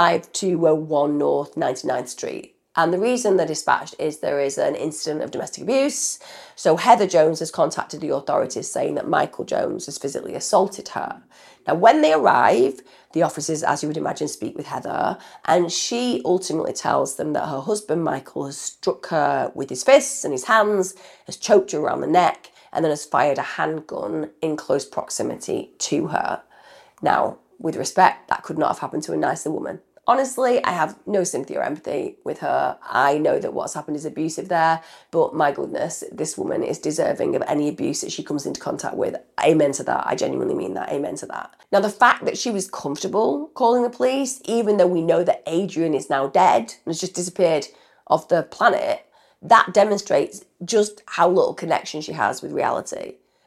5201 North 99th Street. And the reason they're dispatched is there is an incident of domestic abuse. So Heather Jones has contacted the authorities saying that Michael Jones has physically assaulted her. Now, when they arrive, the officers, as you would imagine, speak with Heather, and she ultimately tells them that her husband, Michael, has struck her with his fists and his hands, has choked her around the neck, and then has fired a handgun in close proximity to her. Now, with respect, that could not have happened to a nicer woman. Honestly, I have no sympathy or empathy with her. I know that what's happened is abusive there, but my goodness, this woman is deserving of any abuse that she comes into contact with. Amen to that. I genuinely mean that. Amen to that. Now, the fact that she was comfortable calling the police, even though we know that Adrian is now dead and has just disappeared off the planet, that demonstrates just how little connection she has with reality.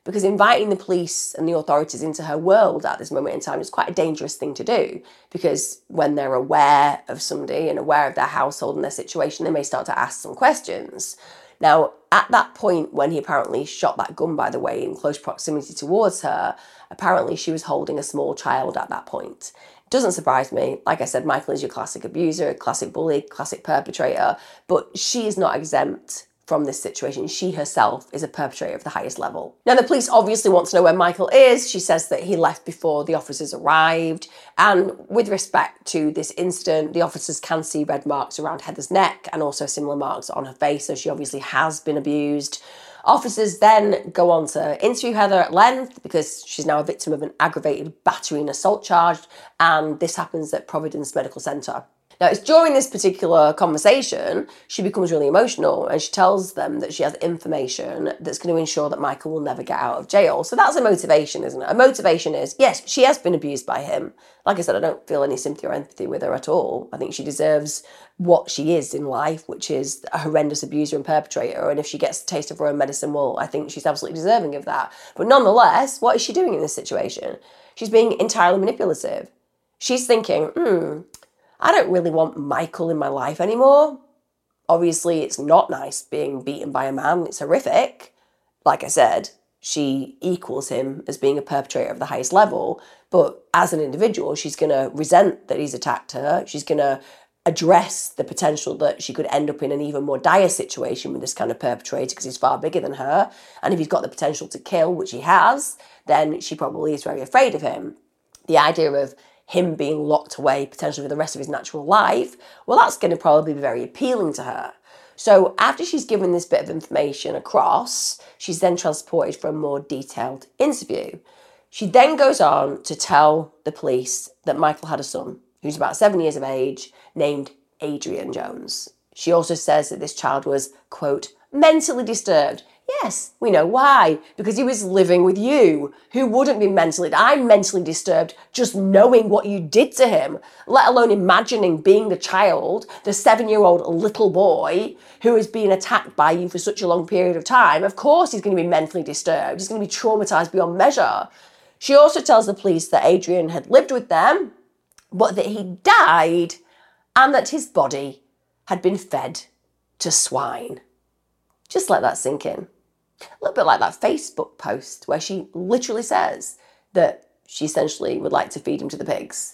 because inviting the police and the authorities into her world at this moment in time is quite a dangerous thing to do, because when they're aware of somebody and aware of their household and their situation, they may start to ask some questions. Now, at that point, when he apparently shot that gun, by the way, in close proximity towards her, apparently she was holding a small child at that point. Doesn't surprise me. Like I said, Michael is your classic abuser, classic bully, classic perpetrator, but she is not exempt from this situation. She herself is a perpetrator of the highest level. Now, the police obviously want to know where Michael is. She says that he left before the officers arrived. And with respect to this incident, the officers can see red marks around Heather's neck and also similar marks on her face, so she obviously has been abused. Officers then go on to interview Heather at length because she's now a victim of an aggravated battery and assault charge, and this happens at Providence Medical Centre. Now, it's during this particular conversation, she becomes really emotional and she tells them that she has information that's going to ensure that Michael will never get out of jail. So that's a motivation, isn't it? A motivation is, yes, she has been abused by him. Like I said, I don't feel any sympathy or empathy with her at all. I think she deserves what she is in life, which is a horrendous abuser and perpetrator. And if she gets a taste of her own medicine, well, I think she's absolutely deserving of that. But nonetheless, what is she doing in this situation? She's being entirely manipulative. She's thinking, I don't really want Michael in my life anymore. Obviously, it's not nice being beaten by a man. It's horrific. Like I said, she equals him as being a perpetrator of the highest level. But as an individual, she's going to resent that he's attacked her. She's going to address the potential that she could end up in an even more dire situation with this kind of perpetrator because he's far bigger than her. And if he's got the potential to kill, which he has, then she probably is very afraid of him. The idea of him being locked away potentially for the rest of his natural life, well, that's going to probably be very appealing to her. So after she's given this bit of information across, she's then transported for a more detailed interview. She then goes on to tell the police that Michael had a son who's about 7 years of age named Adrian Jones. She also says that this child was, quote, mentally disturbed. Yes, we know why. Because he was living with you. Who wouldn't be mentally? I'm mentally disturbed just knowing what you did to him, let alone imagining being the child, the 7-year-old little boy who is being attacked by you for such a long period of time. Of course he's going to be mentally disturbed. He's going to be traumatized beyond measure. She also tells the police that Adrian had lived with them, but that he died and that his body had been fed to swine. Just let that sink in. A little bit like that Facebook post where she literally says that she essentially would like to feed him to the pigs.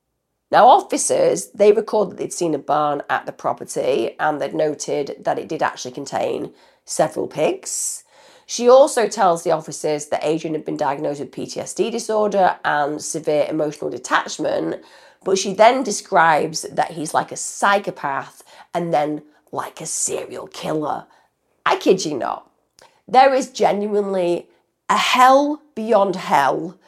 Now, officers, they record that they'd seen a barn at the property and they'd noted that it did actually contain several pigs. She also tells the officers that Adrian had been diagnosed with PTSD disorder and severe emotional detachment, but she then describes that he's like a psychopath and then like a serial killer. I kid you not. There is genuinely a hell beyond hell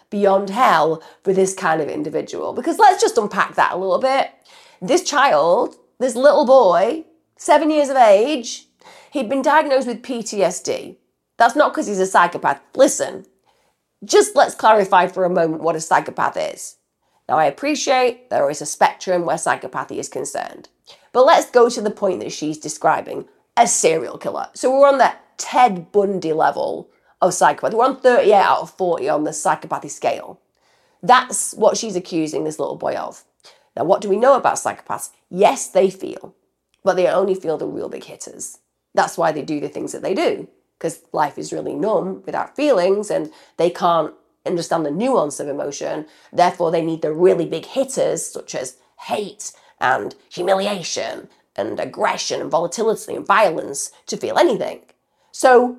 for this kind of individual. Because let's just unpack that a little bit. This child, this little boy, 7 years of age, he'd been diagnosed with PTSD. That's not because he's a psychopath. Listen, just let's clarify for a moment what a psychopath is. Now, I appreciate there is a spectrum where psychopathy is concerned. But let's go to the point that she's describing, a serial killer. So we're on that Ted Bundy level of psychopath. We're on 38 out of 40 on the psychopathy scale. That's what she's accusing this little boy of. Now, what do we know about psychopaths? Yes, they feel, but they only feel the real big hitters. That's why they do the things that they do, because life is really numb without feelings and they can't understand the nuance of emotion. Therefore, they need the really big hitters, such as hate and humiliation and aggression and volatility and violence, to feel anything. So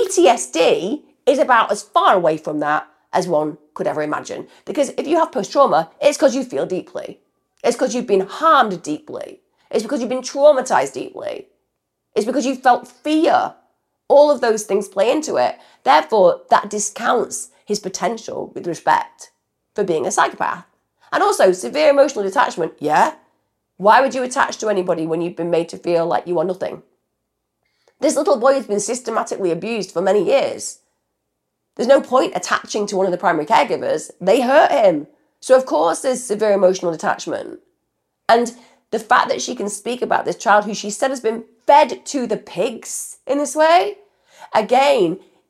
PTSD is about as far away from that as one could ever imagine. Because if you have post-trauma, it's because you feel deeply. It's because you've been harmed deeply. It's because you've been traumatized deeply. It's because you felt fear. All of those things play into it. Therefore, that discounts his potential with respect for being a psychopath. And also, severe emotional detachment, yeah? Why would you attach to anybody when you've been made to feel like you are nothing? This little boy has been systematically abused for many years. There's no point attaching to one of the primary caregivers. They hurt him. So of course there's severe emotional detachment. And the fact that she can speak about this child who she said has been fed to the pigs in this way, again,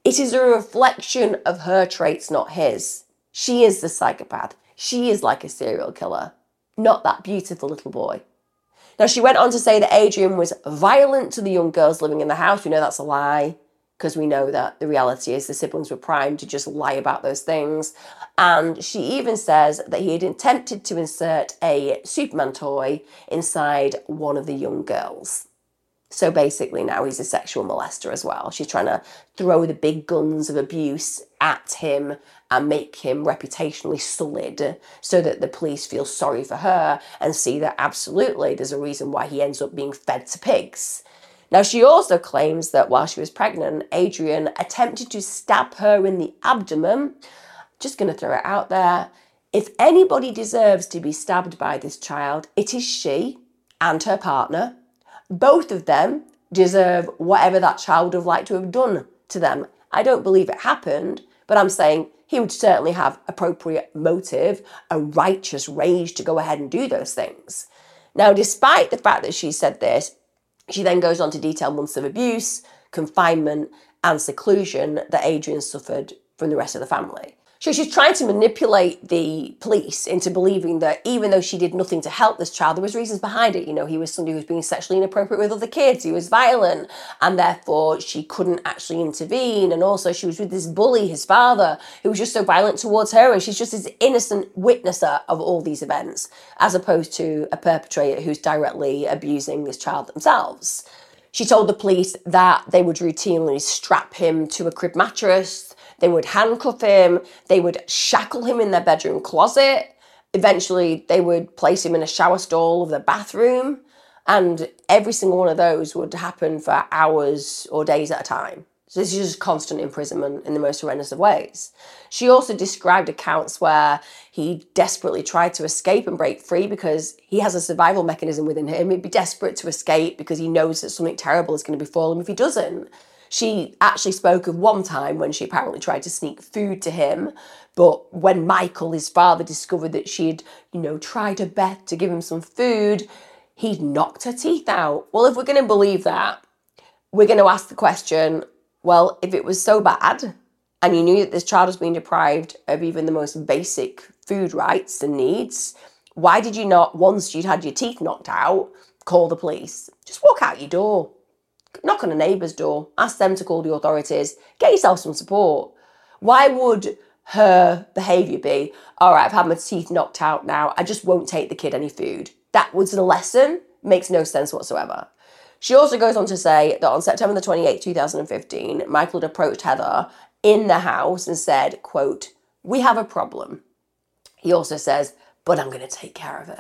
It is a reflection of her traits, not his. She is the psychopath. She is like a serial killer, not that beautiful little boy. Now, she went on to say that Adrian was violent to the young girls living in the house. We know that's a lie, because we know that the reality is the siblings were primed to just lie about those things. And she even says that he had attempted to insert a Superman toy inside one of the young girls. So basically now he's a sexual molester as well. She's trying to throw the big guns of abuse at him and make him reputationally sullied so that the police feel sorry for her and see that absolutely there's a reason why he ends up being fed to pigs. Now, she also claims that while she was pregnant, Adrian attempted to stab her in the abdomen. Just going to throw it out there. If anybody deserves to be stabbed by this child, it is she and her partner. Both of them deserve whatever that child would have liked to have done to them. I don't believe it happened, but I'm saying he would certainly have appropriate motive, a righteous rage to go ahead and do those things. Now, despite the fact that she said this, she then goes on to detail months of abuse, confinement, and seclusion that Adrian suffered from the rest of the family. So she's trying to manipulate the police into believing that even though she did nothing to help this child, there was reasons behind it. You know, he was somebody who was being sexually inappropriate with other kids. He was violent, and therefore she couldn't actually intervene. And also she was with this bully, his father, who was just so violent towards her. And she's just this innocent witnesser of all these events, as opposed to a perpetrator who's directly abusing this child themselves. She told the police that they would routinely strap him to a crib mattress. They would handcuff him, they would shackle him in their bedroom closet. Eventually, they would place him in a shower stall of the bathroom. And every single one of those would happen for hours or days at a time. So this is just constant imprisonment in the most horrendous of ways. She also described accounts where he desperately tried to escape and break free because he has a survival mechanism within him. He'd be desperate to escape because he knows that something terrible is going to befall him if he doesn't. She actually spoke of one time when she apparently tried to sneak food to him, but when Michael, his father, discovered that she'd, tried her best to give him some food, he'd knocked her teeth out. Well, if we're going to believe that, we're going to ask the question, well, if it was so bad, and you knew that this child was being deprived of even the most basic food rights and needs, why did you not, once you'd had your teeth knocked out, call the police? Just walk out your door. Knock on a neighbour's door, ask them to call the authorities, get yourself some support. Why would her behaviour be, all right, I've had my teeth knocked out now, I just won't take the kid any food? That was a lesson, makes no sense whatsoever. She also goes on to say that on September the 28th, 2015, Michael had approached Heather in the house and said, quote, "We have a problem." He also says, "But I'm going to take care of it."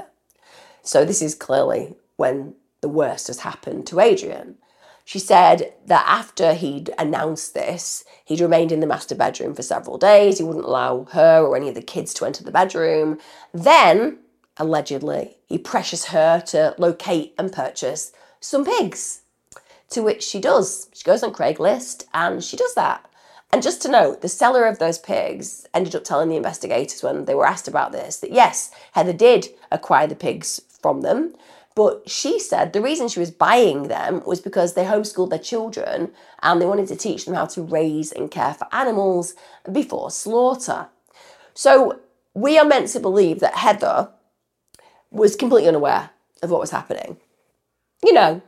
So this is clearly when the worst has happened to Adrian. She said that after he'd announced this, he'd remained in the master bedroom for several days. He wouldn't allow her or any of the kids to enter the bedroom. Then, allegedly, he pressures her to locate and purchase some pigs, to which she does. She goes on Craigslist and she does that. And just to note, the seller of those pigs ended up telling the investigators when they were asked about this that yes, Heather did acquire the pigs from them, but she said the reason she was buying them was because they homeschooled their children and they wanted to teach them how to raise and care for animals before slaughter. So we are meant to believe that Heather was completely unaware of what was happening. You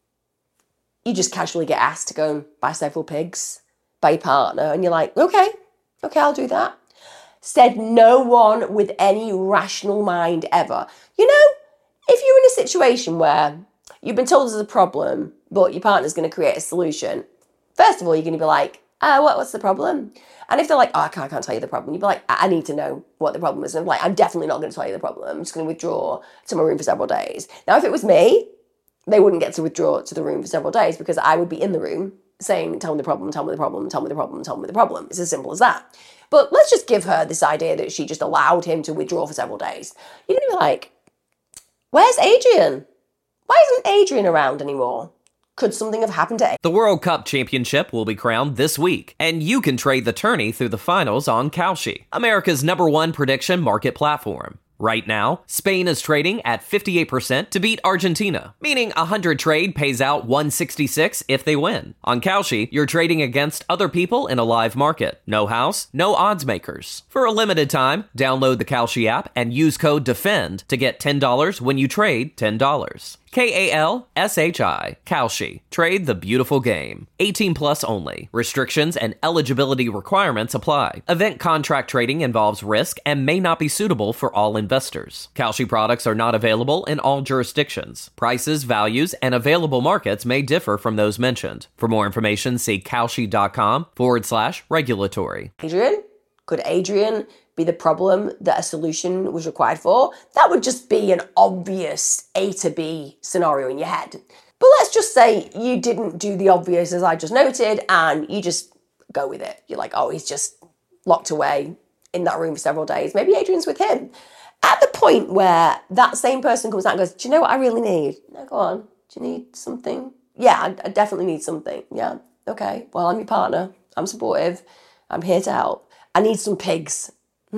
just casually get asked to go and buy several pigs by your partner and you're like, okay, I'll do that. Said no one with any rational mind ever. If you're in a situation where you've been told there's a problem, but your partner's going to create a solution, first of all, you're going to be like, what's the problem? And if they're like, I can't tell you the problem, you'd be like, I need to know what the problem is. And I'm like, I'm definitely not going to tell you the problem. I'm just going to withdraw to my room for several days. Now, if it was me, they wouldn't get to withdraw to the room for several days because I would be in the room saying, tell me the problem, tell me the problem, tell me the problem, tell me the problem. It's as simple as that. But let's just give her this idea that she just allowed him to withdraw for several days. You're going to be like, where's Adrian? Why isn't Adrian around anymore? Could something have happened to Adrian? The World Cup Championship will be crowned this week, and you can trade the tourney through the finals on Kalshi, America's #1 prediction market platform. Right now, Spain is trading at 58% to beat Argentina, meaning a 100 trade pays out 166 if they win. On Kalshi, you're trading against other people in a live market. No house, no odds makers. For a limited time, download the Kalshi app and use code DEFEND to get $10 when you trade $10. Kalshi. Kalshi. Trade the beautiful game. 18 plus only. Restrictions and eligibility requirements apply. Event contract trading involves risk and may not be suitable for all investors. Kalshi products are not available in all jurisdictions. Prices, values, and available markets may differ from those mentioned. For more information, see kalshi.com/regulatory. Could Adrian be the problem that a solution was required for? That would just be an obvious A to B scenario in your head. But let's just say you didn't do the obvious as I just noted and you just go with it. You're like, oh, he's just locked away in that room for several days. Maybe Adrian's with him. At the point where that same person comes out and goes, do you know what I really need? No, go on. Do you need something? Yeah, I definitely need something. Yeah, okay. Well, I'm your partner. I'm supportive. I'm here to help. I need some pigs.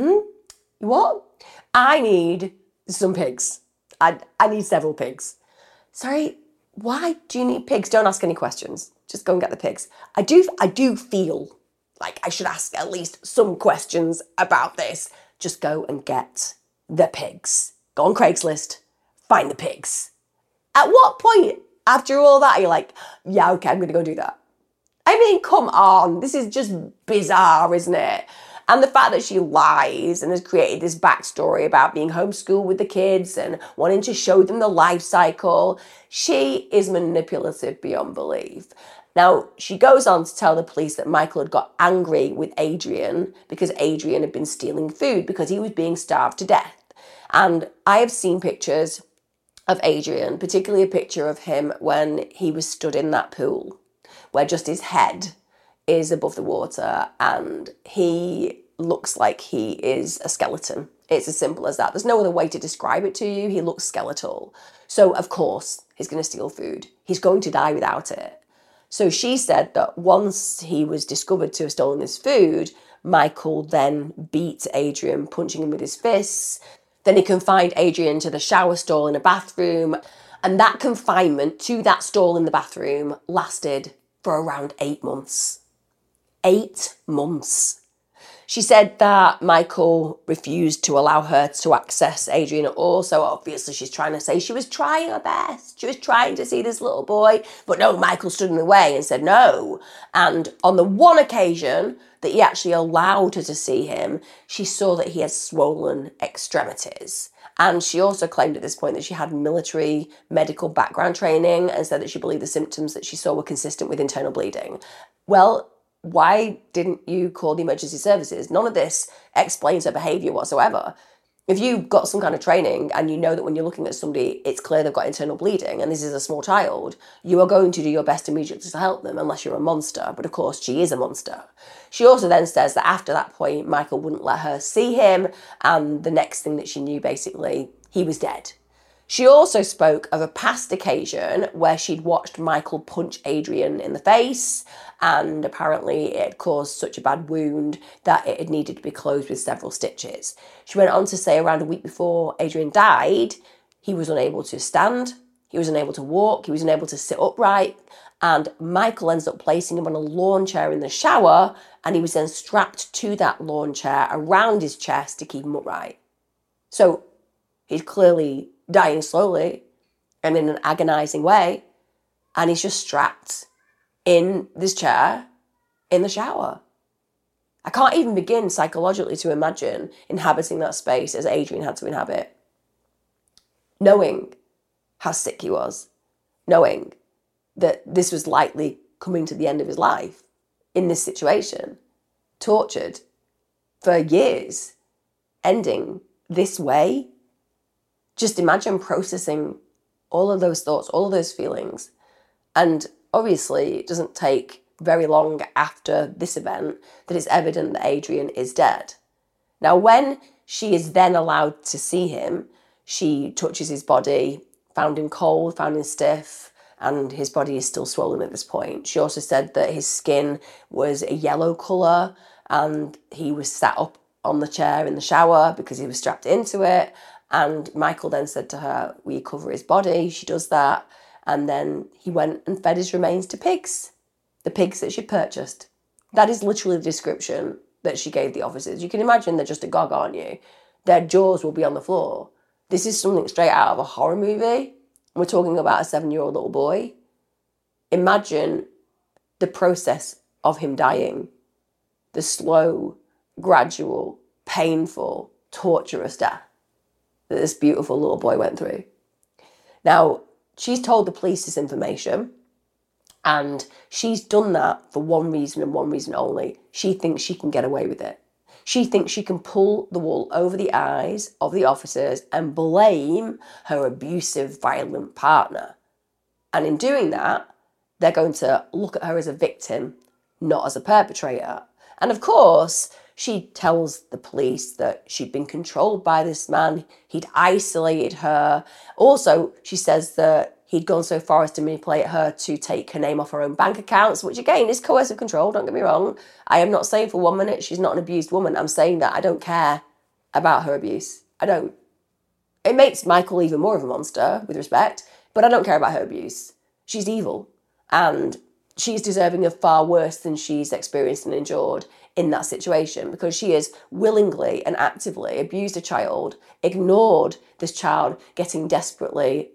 What? I need some pigs. I need several pigs. Sorry, why do you need pigs? Don't ask any questions. Just go and get the pigs. I do feel like I should ask at least some questions about this. Just go and get the pigs. Go on Craigslist, find the pigs. At what point after all that are you like, yeah, okay, I'm going to go do that? I mean, come on. This is just bizarre, isn't it? And the fact that she lies and has created this backstory about being homeschooled with the kids and wanting to show them the life cycle, she is manipulative beyond belief. Now, she goes on to tell the police that Michael had got angry with Adrian because Adrian had been stealing food because he was being starved to death. And I have seen pictures of Adrian, particularly a picture of him when he was stood in that pool, where just his head is above the water and he looks like he is a skeleton. It's as simple as that. There's no other way to describe it to you. He looks skeletal. So of course he's going to steal food. He's going to die without it. So she said that once he was discovered to have stolen this food, Michael then beat Adrian, punching him with his fists. Then he confined Adrian to the shower stall in a bathroom. And that confinement to that stall in the bathroom lasted for around 8 months. 8 months. She said that Michael refused to allow her to access Adrian at all. So obviously she's trying to say she was trying her best. She was trying to see this little boy. But no, Michael stood in the way and said no. And on the one occasion that he actually allowed her to see him, she saw that he had swollen extremities. And she also claimed at this point that she had military medical background training and said that she believed the symptoms that she saw were consistent with internal bleeding. Well, why didn't you call the emergency services? None of this explains her behaviour whatsoever. If you've got some kind of training and you know that when you're looking at somebody, it's clear they've got internal bleeding and this is a small child, you are going to do your best immediately to help them unless you're a monster. But of course, she is a monster. She also then says that after that point, Michael wouldn't let her see him. And the next thing that she knew, basically, he was dead. She also spoke of a past occasion where she'd watched Michael punch Adrian in the face, and apparently it had caused such a bad wound that it had needed to be closed with several stitches. She went on to say around a week before Adrian died, he was unable to stand, he was unable to walk, he was unable to sit upright, and Michael ends up placing him on a lawn chair in the shower, and he was then strapped to that lawn chair around his chest to keep him upright. So he's clearly dying slowly and in an agonising way, and he's just strapped in this chair in the shower. I can't even begin psychologically to imagine inhabiting that space as Adrian had to inhabit. Knowing how sick he was, knowing that this was likely coming to the end of his life in this situation, tortured for years, ending this way. Just imagine processing all of those thoughts, all of those feelings. And obviously, it doesn't take very long after this event that it's evident that Adrian is dead. Now, when she is then allowed to see him, she touches his body, found him cold, found him stiff, and his body is still swollen at this point. She also said that his skin was a yellow colour and he was sat up on the chair in the shower because he was strapped into it. And Michael then said to her, will you cover his body? She does that. And then he went and fed his remains to pigs, the pigs that she purchased. That is literally the description that she gave the officers. You can imagine they're just agog, aren't you? Their jaws will be on the floor. This is something straight out of a horror movie. We're talking about a 7-year-old little boy. Imagine the process of him dying. The slow, gradual, painful, torturous death that this beautiful little boy went through. Now, she's told the police this information, and she's done that for one reason and one reason only. She thinks she can get away with it. She thinks she can pull the wool over the eyes of the officers and blame her abusive, violent partner. And in doing that, they're going to look at her as a victim, not as a perpetrator. And of course, she tells the police that she'd been controlled by this man. He'd isolated her. Also, she says that he'd gone so far as to manipulate her to take her name off her own bank accounts, which again is coercive control, don't get me wrong. I am not saying for 1 minute she's not an abused woman. I'm saying that I don't care about her abuse. I don't. It makes Michael even more of a monster, with respect, but I don't care about her abuse. She's evil, and she's deserving of far worse than she's experienced and endured in that situation, because she has willingly and actively abused a child, ignored this child getting desperately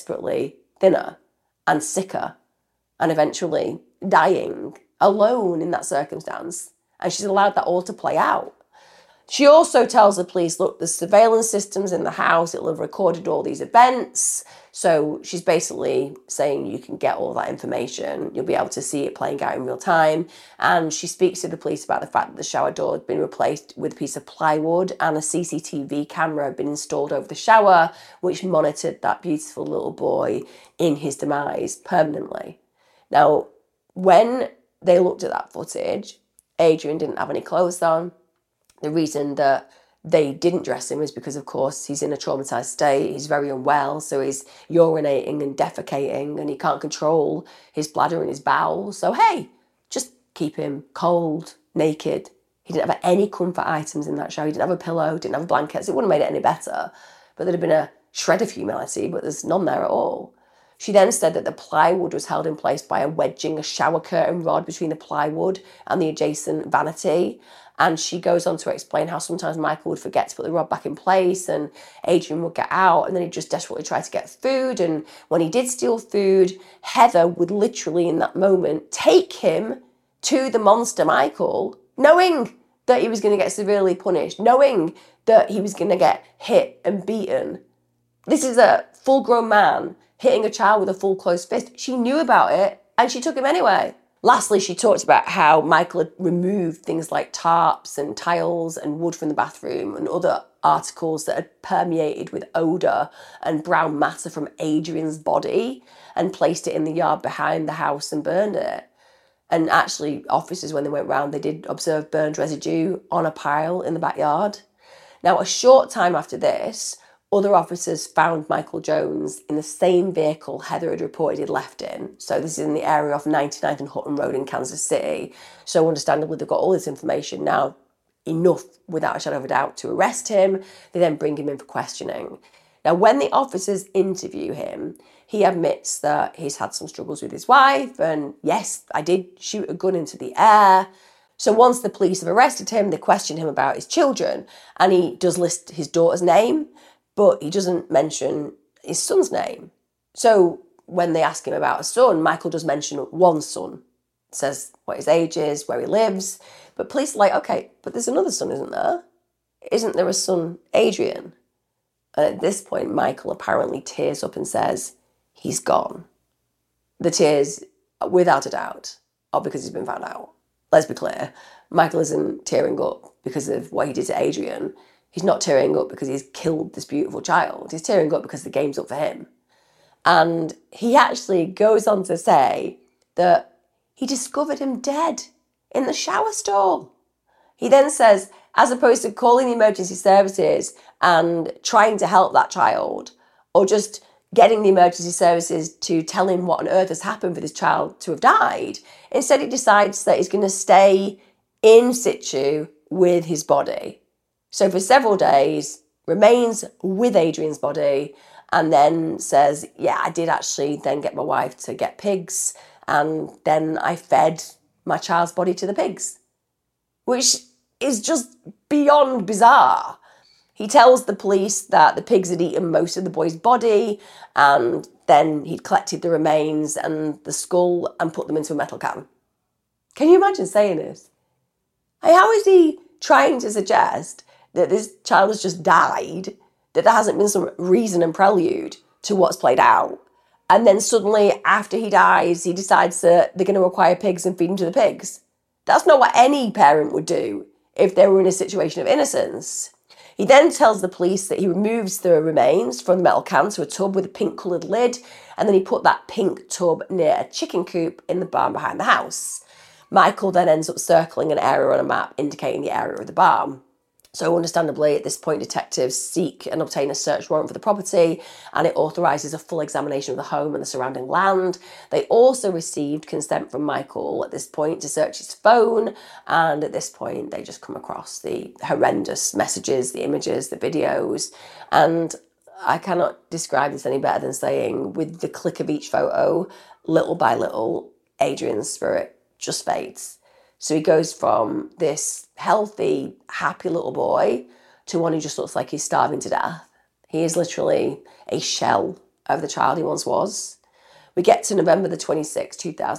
thinner and sicker and eventually dying alone in that circumstance. And she's allowed that all to play out. She also tells the police, look, there's surveillance systems in the house. It'll have recorded all these events. So she's basically saying you can get all that information. You'll be able to see it playing out in real time. And she speaks to the police about the fact that the shower door had been replaced with a piece of plywood and a CCTV camera had been installed over the shower, which monitored that beautiful little boy in his demise permanently. Now, when they looked at that footage, Adrian didn't have any clothes on. The reason that they didn't dress him is because, of course, he's in a traumatized state. He's very unwell, so he's urinating and defecating, and he can't control his bladder and his bowels. So, hey, just keep him cold, naked. He didn't have any comfort items in that shower. He didn't have a pillow, didn't have blankets. It wouldn't have made it any better. But there'd have been a shred of humanity, but there's none there at all. She then said that the plywood was held in place by wedging a shower curtain rod between the plywood and the adjacent vanity. And she goes on to explain how sometimes Michael would forget to put the rod back in place and Adrian would get out and then he'd just desperately try to get food. And when he did steal food, Heather would literally in that moment take him to the monster Michael, knowing that he was going to get severely punished, knowing that he was going to get hit and beaten. This is a full-grown man hitting a child with a full closed fist. She knew about it and she took him anyway. Lastly, she talked about how Michael had removed things like tarps and tiles and wood from the bathroom and other articles that had permeated with odour and brown matter from Adrian's body and placed it in the yard behind the house and burned it. And actually, officers, when they went round, they did observe burned residue on a pile in the backyard. Now, a short time after this, other officers found Michael Jones in the same vehicle Heather had reported he'd left in. So this is in the area of 99th and Hutton Road in Kansas City. So understandably, they've got all this information now, enough without a shadow of a doubt to arrest him. They then bring him in for questioning. Now, when the officers interview him, he admits that he's had some struggles with his wife. And yes, I did shoot a gun into the air. So once the police have arrested him, they question him about his children. And he does list his daughter's name, but he doesn't mention his son's name. So when they ask him about a son, Michael does mention one son, says what his age is, where he lives. But police are like, okay, but there's another son, isn't there? Isn't there a son, Adrian? And at this point, Michael apparently tears up and says, he's gone. The tears, without a doubt, are because he's been found out. Let's be clear. Michael isn't tearing up because of what he did to Adrian. He's not tearing up because he's killed this beautiful child. He's tearing up because the game's up for him. And he actually goes on to say that he discovered him dead in the shower stall. He then says, as opposed to calling the emergency services and trying to help that child, or just getting the emergency services to tell him what on earth has happened for this child to have died, instead he decides that he's going to stay in situ with his body. So for several days, remains with Adrian's body and then says, yeah, I did actually then get my wife to get pigs and then I fed my child's body to the pigs, which is just beyond bizarre. He tells the police that the pigs had eaten most of the boy's body and then he'd collected the remains and the skull and put them into a metal can. Can you imagine saying this? Hey, how is he trying to suggest that this child has just died, that there hasn't been some reason and prelude to what's played out, and then suddenly after he dies he decides that they're going to acquire pigs and feed them to the pigs? That's not what any parent would do if they were in a situation of innocence. He then tells the police that he removes the remains from the metal can to a tub with a pink coloured lid, and then he put that pink tub near a chicken coop in the barn behind the house. Michael then ends up circling an area on a map indicating the area of the barn. So understandably, at this point, detectives seek and obtain a search warrant for the property, and it authorises a full examination of the home and the surrounding land. They also received consent from Michael at this point to search his phone, and at this point, they just come across the horrendous messages, the images, the videos, and I cannot describe this any better than saying, with the click of each photo, little by little, Adrian's spirit just fades. So he goes from this healthy, happy little boy to one who just looks like he's starving to death. He is literally a shell of the child he once was. We get to November the 26th,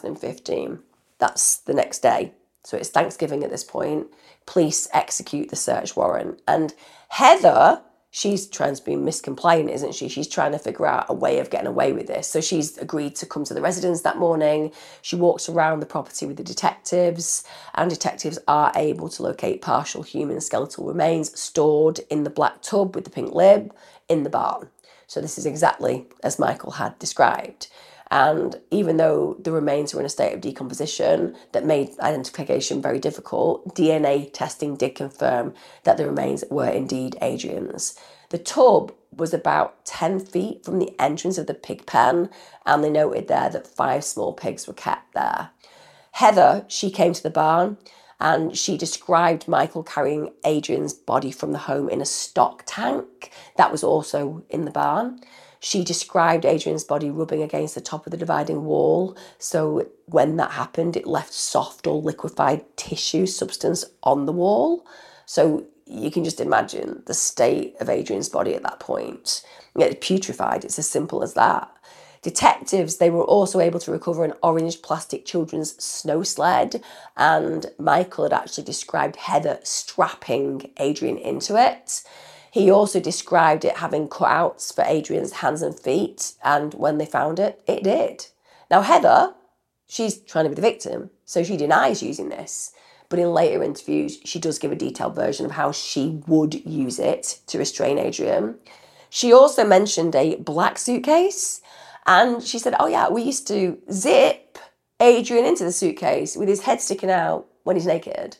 2015. That's the next day. So it's Thanksgiving at this point. Police execute the search warrant. And Heather, she's trying to be miscompliant, isn't she? She's trying to figure out a way of getting away with this. So she's agreed to come to the residence that morning. She walks around the property with the detectives, and detectives are able to locate partial human skeletal remains stored in the black tub with the pink lid in the barn. So this is exactly as Michael had described. And even though the remains were in a state of decomposition that made identification very difficult, DNA testing did confirm that the remains were indeed Adrian's. The tub was about 10 feet from the entrance of the pig pen, and they noted there that 5 small pigs were kept there. Heather, she came to the barn and she described Michael carrying Adrian's body from the home in a stock tank that was also in the barn. She described Adrian's body rubbing against the top of the dividing wall. So when that happened, it left soft or liquefied tissue substance on the wall. So you can just imagine the state of Adrian's body at that point. It's putrefied. It's as simple as that. Detectives, they were also able to recover an orange plastic children's snow sled, and Michael had actually described Heather strapping Adrian into it. He also described it having cutouts for Adrian's hands and feet, and when they found it, it did. Now Heather, she's trying to be the victim, so she denies using this, but in later interviews, she does give a detailed version of how she would use it to restrain Adrian. She also mentioned a black suitcase, and she said, oh yeah, we used to zip Adrian into the suitcase with his head sticking out when he's naked.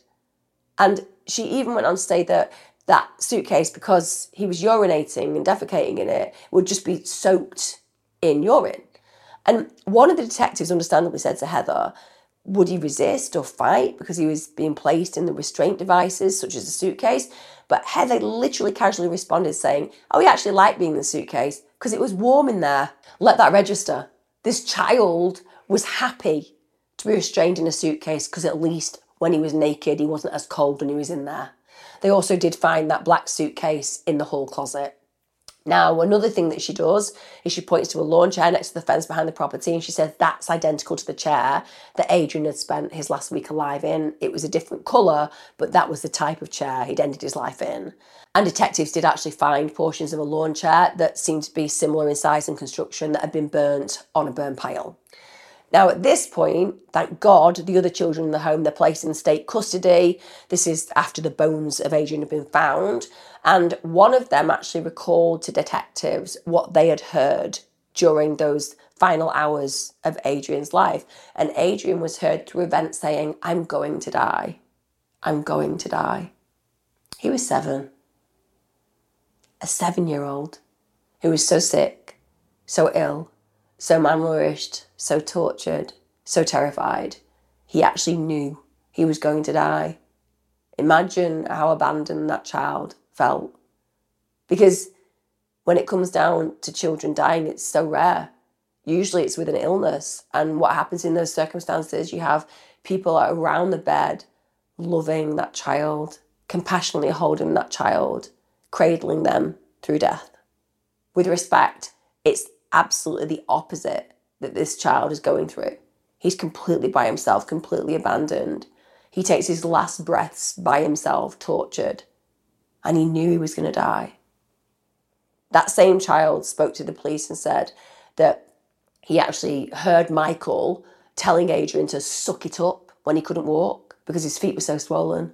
And she even went on to say that suitcase, because he was urinating and defecating in it, would just be soaked in urine. And one of the detectives understandably said to Heather, would he resist or fight because he was being placed in the restraint devices, such as a suitcase? But Heather literally casually responded saying, oh, he actually liked being in the suitcase because it was warm in there. Let that register. This child was happy to be restrained in a suitcase because at least when he was naked, he wasn't as cold when he was in there. They also did find that black suitcase in the hall closet. Now, another thing that she does is she points to a lawn chair next to the fence behind the property, and she says that's identical to the chair that Adrian had spent his last week alive in. It was a different colour, but that was the type of chair he'd ended his life in. And detectives did actually find portions of a lawn chair that seemed to be similar in size and construction that had been burnt on a burn pile. Now, at this point, thank God, the other children in the home, they're placed in state custody. This is after the bones of Adrian had been found. And one of them actually recalled to detectives what they had heard during those final hours of Adrian's life. And Adrian was heard through events saying, I'm going to die. I'm going to die. He was 7. A 7-year-old who was so sick, so ill, so malnourished, so tortured, so terrified. He actually knew he was going to die. Imagine how abandoned that child felt. Because when it comes down to children dying, it's so rare. Usually it's with an illness. And what happens in those circumstances, you have people around the bed loving that child, compassionately holding that child, cradling them through death. With respect, it's absolutely the opposite that this child is going through. He's completely by himself, completely abandoned. He takes his last breaths by himself, tortured. And he knew he was going to die. That same child spoke to the police and said that he actually heard Michael telling Adrian to suck it up when he couldn't walk because his feet were so swollen.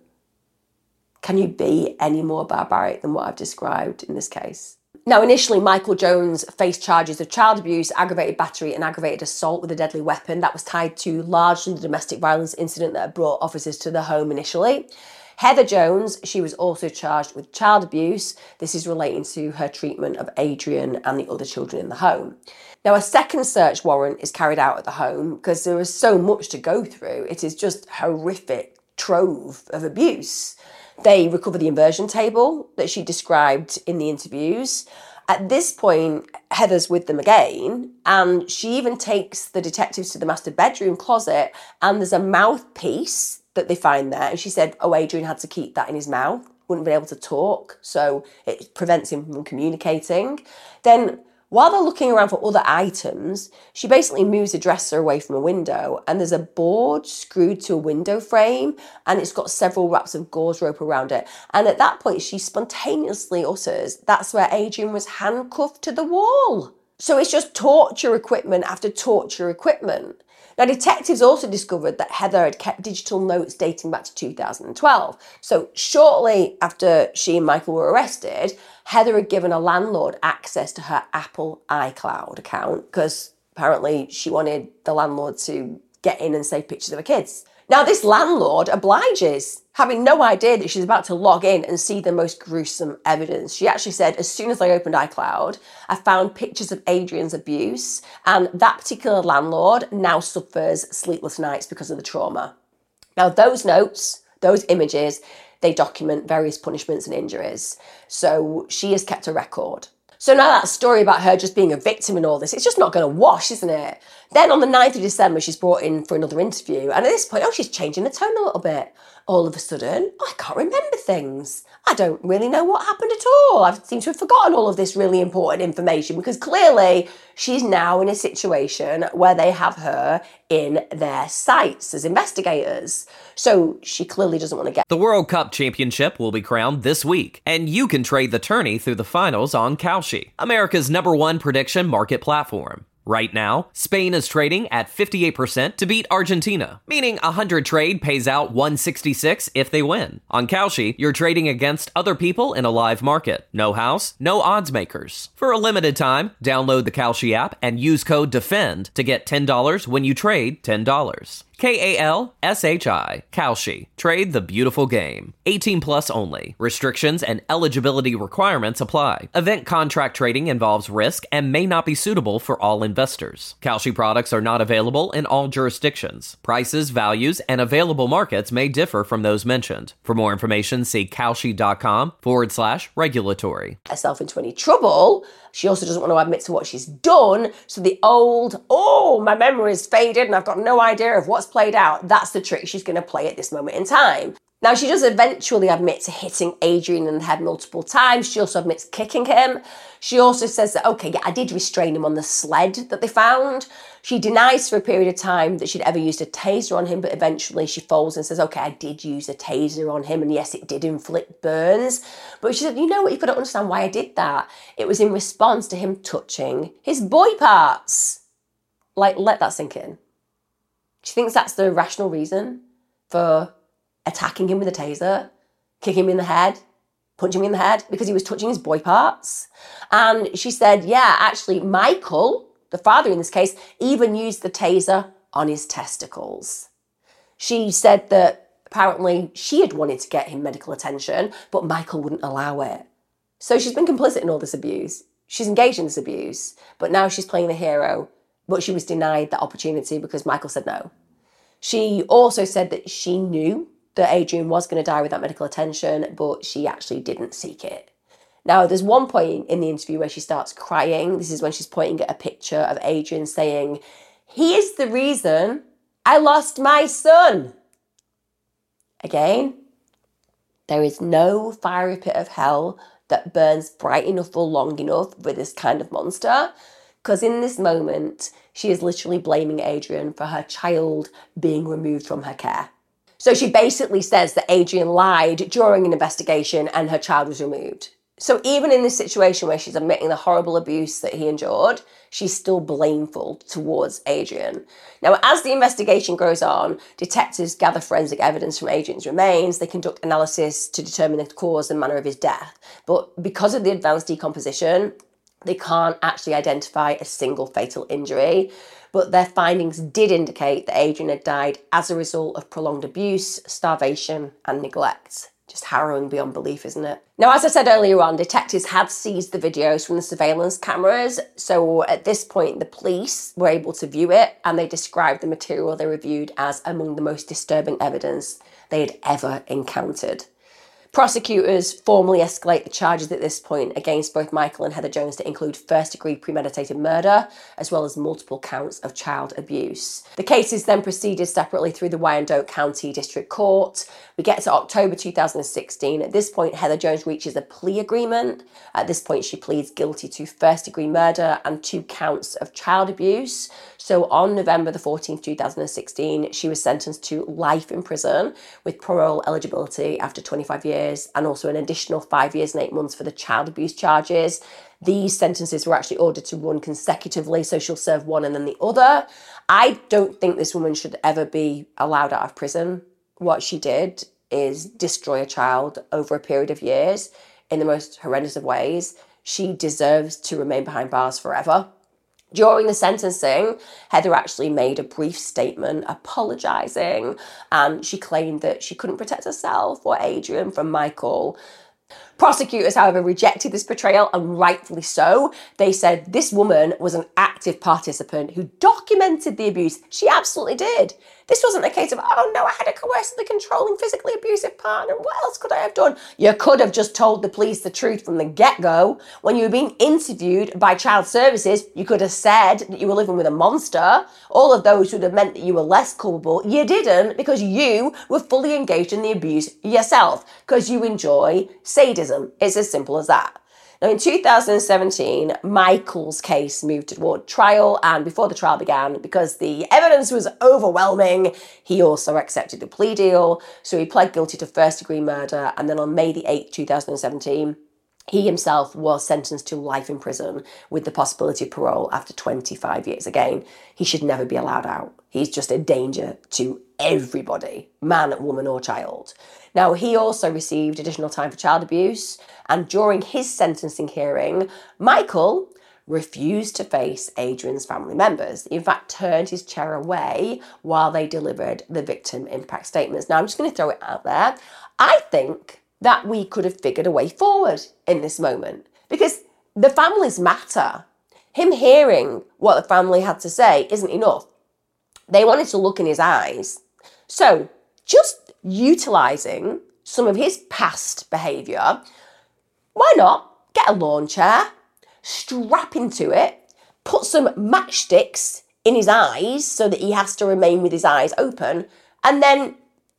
Can you be any more barbaric than what I've described in this case? Now, initially, Michael Jones faced charges of child abuse, aggravated battery and aggravated assault with a deadly weapon. That was tied to largely the domestic violence incident that had brought officers to the home initially. Heather Jones, she was also charged with child abuse. This is relating to her treatment of Adrian and the other children in the home. Now, a second search warrant is carried out at the home because there is so much to go through. It is just horrific trove of abuse. They recover the inversion table that she described in the interviews. At this point, Heather's with them again, and she even takes the detectives to the master bedroom closet, and there's a mouthpiece that they find there. And she said, Adrian had to keep that in his mouth, wouldn't be able to talk, so it prevents him from communicating. Then, while they're looking around for other items, she basically moves a dresser away from a window, and there's a board screwed to a window frame, and it's got several wraps of gauze rope around it. And at that point, she spontaneously utters, that's where Adrian was handcuffed to the wall. So it's just torture equipment after torture equipment. Now, detectives also discovered that Heather had kept digital notes dating back to 2012. So shortly after she and Michael were arrested, Heather had given a landlord access to her Apple iCloud account because apparently she wanted the landlord to get in and save pictures of her kids. Now, this landlord obliges, having no idea that she's about to log in and see the most gruesome evidence. She actually said, as soon as I opened iCloud, I found pictures of Adrian's abuse, and that particular landlord now suffers sleepless nights because of the trauma. Now, those notes, those images, they document various punishments and injuries. So she has kept a record. So now that story about her just being a victim in all this, it's just not going to wash, isn't it? Then on the 9th of December, she's brought in for another interview. And at this point, she's changing the tone a little bit. All of a sudden, I can't remember things. I don't really know what happened at all. I seem to have forgotten all of this really important information because clearly she's now in a situation where they have her in their sights as investigators. So she clearly doesn't want to get... The World Cup Championship will be crowned this week, and you can trade the tourney through the finals on Kalshi, America's #1 prediction market platform. Right now, Spain is trading at 58% to beat Argentina, meaning 100 trade pays out 166 if they win. On Kalshi, you're trading against other people in a live market. No house, no odds makers. For a limited time, download the Kalshi app and use code DEFEND to get $10 when you trade $10. Kalshi, Kalshi. Trade the beautiful game. 18 plus only. Restrictions and eligibility requirements apply. Event contract trading involves risk and may not be suitable for all investors. Kalshi products are not available in all jurisdictions. Prices, values, and available markets may differ from those mentioned. For more information, see kalshi.com/regulatory. Herself into any trouble. She also doesn't want to admit to what she's done. So the old, my memory's faded and I've got no idea of what's played out. That's the trick she's going to play at this moment in time. Now, she does eventually admit to hitting Adrian in the head multiple times. She also admits kicking him. She also says that, I did restrain him on the sled that they found. She denies for a period of time that she'd ever used a taser on him, but eventually she folds and says, I did use a taser on him, and yes, it did inflict burns. But she said, you know what, you've got to understand why I did that. It was in response to him touching his boy parts. Let that sink in. She thinks that's the rational reason for attacking him with a taser, kicking him in the head, punching him in the head because he was touching his boy parts. And she said, actually, Michael, the father in this case, even used the taser on his testicles. She said that apparently she had wanted to get him medical attention, but Michael wouldn't allow it. So she's been complicit in all this abuse. She's engaged in this abuse, but now she's playing the hero, but she was denied that opportunity because Michael said no. She also said that she knew that Adrian was going to die without medical attention, but she actually didn't seek it. Now, there's one point in the interview where she starts crying. This is when she's pointing at a picture of Adrian saying, "He is the reason I lost my son." Again, there is no fiery pit of hell that burns bright enough or long enough for this kind of monster, because in this moment, she is literally blaming Adrian for her child being removed from her care. So she basically says that Adrian lied during an investigation and her child was removed. So even in this situation where she's admitting the horrible abuse that he endured, she's still blameful towards Adrian. Now, as the investigation goes on, detectives gather forensic evidence from Adrian's remains. They conduct analysis to determine the cause and manner of his death. But because of the advanced decomposition, they can't actually identify a single fatal injury. But their findings did indicate that Adrian had died as a result of prolonged abuse, starvation, and neglect. Just harrowing beyond belief, isn't it? Now, as I said earlier on, detectives had seized the videos from the surveillance cameras. So at this point, the police were able to view it, and they described the material they reviewed as among the most disturbing evidence they had ever encountered. Prosecutors formally escalate the charges at this point against both Michael and Heather Jones to include first-degree premeditated murder, as well as multiple counts of child abuse. The case is then proceeded separately through the Wyandotte County District Court. We get to October 2016. At this point, Heather Jones reaches a plea agreement. At this point, she pleads guilty to first-degree murder and 2 counts of child abuse. So on November the 14th, 2016, she was sentenced to life in prison with parole eligibility after 25 years and also an additional 5 years and 8 months for the child abuse charges. These sentences were actually ordered to run consecutively, so she'll serve one and then the other. I don't think this woman should ever be allowed out of prison. What she did is destroy a child over a period of years in the most horrendous of ways. She deserves to remain behind bars forever. During the sentencing, Heather actually made a brief statement apologising, and she claimed that she couldn't protect herself or Adrian from Michael. Prosecutors, however, rejected this portrayal, and rightfully so. They said this woman was an active participant who documented the abuse. She absolutely did. This wasn't a case of, oh no, I had a coercively controlling, physically abusive partner. What else could I have done? You could have just told the police the truth from the get-go. When you were being interviewed by child services, you could have said that you were living with a monster. All of those would have meant that you were less culpable. You didn't, because you were fully engaged in the abuse yourself, because you enjoy sadism. It's as simple as that. Now, in 2017, Michael's case moved toward trial, and before the trial began, because the evidence was overwhelming, he also accepted the plea deal. So he pled guilty to first-degree murder, and then on May the 8th, 2017, he himself was sentenced to life in prison with the possibility of parole after 25 years. Again, he should never be allowed out. He's just a danger to everybody, man, woman, or child. Now, he also received additional time for child abuse, and during his sentencing hearing, Michael refused to face Adrian's family members. He, in fact, turned his chair away while they delivered the victim impact statements. Now, I'm just going to throw it out there. I think that we could have figured a way forward in this moment, because the families matter. Him hearing what the family had to say isn't enough. They wanted to look in his eyes. So just utilising some of his past behaviour, why not get a lawn chair, strap into it, put some matchsticks in his eyes so that he has to remain with his eyes open, and then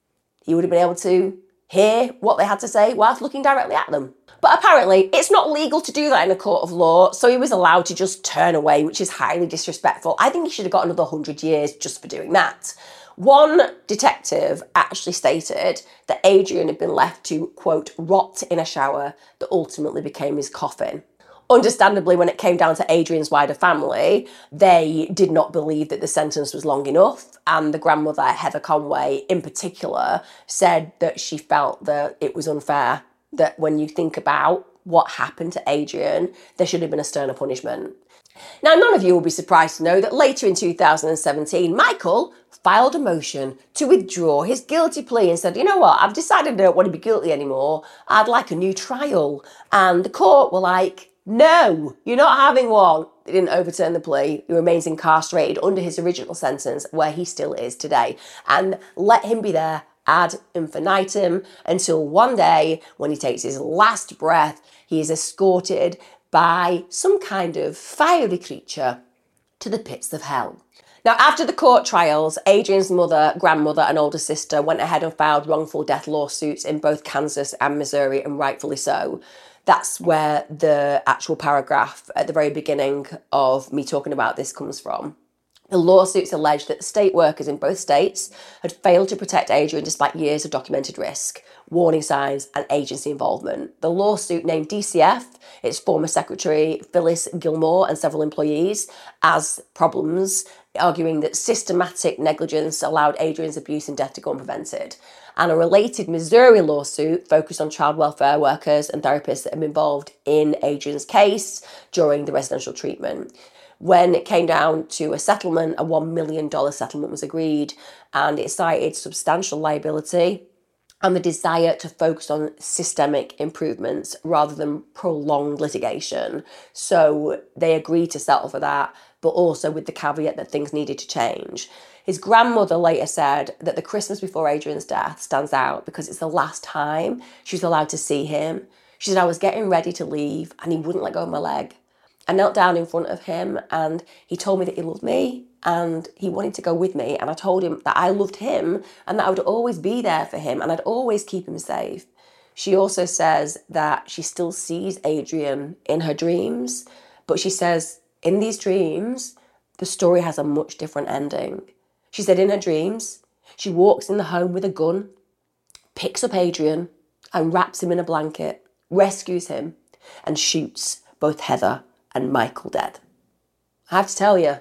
he would have been able to hear what they had to say whilst looking directly at them. But apparently it's not legal to do that in a court of law, so he was allowed to just turn away, which is highly disrespectful. I think he should have got another 100 years just for doing that. One detective actually stated that Adrian had been left to, quote, rot in a shower that ultimately became his coffin. Understandably, when it came down to Adrian's wider family, they did not believe that the sentence was long enough. And the grandmother, Heather Conway, in particular, said that she felt that it was unfair, that when you think about what happened to Adrian, there should have been a sterner punishment. Now, none of you will be surprised to know that later in 2017, Michael filed a motion to withdraw his guilty plea and said, you know what, I've decided I don't want to be guilty anymore. I'd like a new trial. And the court were like, no, you're not having one. They didn't overturn the plea. He remains incarcerated under his original sentence, where he still is today. And let him be there ad infinitum, until one day, when he takes his last breath, he is escorted by some kind of fiery creature to the pits of hell. Now, after the court trials, Adrian's mother, grandmother, and older sister went ahead and filed wrongful death lawsuits in both Kansas and Missouri, and rightfully so. That's where the actual paragraph at the very beginning of me talking about this comes from. The lawsuits alleged that the state workers in both states had failed to protect Adrian despite years of documented risk, warning signs, and agency involvement. The lawsuit named DCF, its former secretary Phyllis Gilmore, and several employees as problems, arguing that systematic negligence allowed Adrian's abuse and death to go unprevented. And a related Missouri lawsuit focused on child welfare workers and therapists that had been involved in Adrian's case during the residential treatment. When it came down to a settlement, a $1 million settlement was agreed, and it cited substantial liability and the desire to focus on systemic improvements rather than prolonged litigation. So they agreed to settle for that, but also with the caveat that things needed to change. His grandmother later said that the Christmas before Adrian's death stands out because it's the last time she was allowed to see him. She said, I was getting ready to leave and he wouldn't let go of my leg. I knelt down in front of him and he told me that he loved me and he wanted to go with me. And I told him that I loved him and that I would always be there for him and I'd always keep him safe. She also says that she still sees Adrian in her dreams, but she says in these dreams, the story has a much different ending. She said in her dreams, she walks in the home with a gun, picks up Adrian and wraps him in a blanket, rescues him and shoots both Heather and Michael dead. I have to tell you,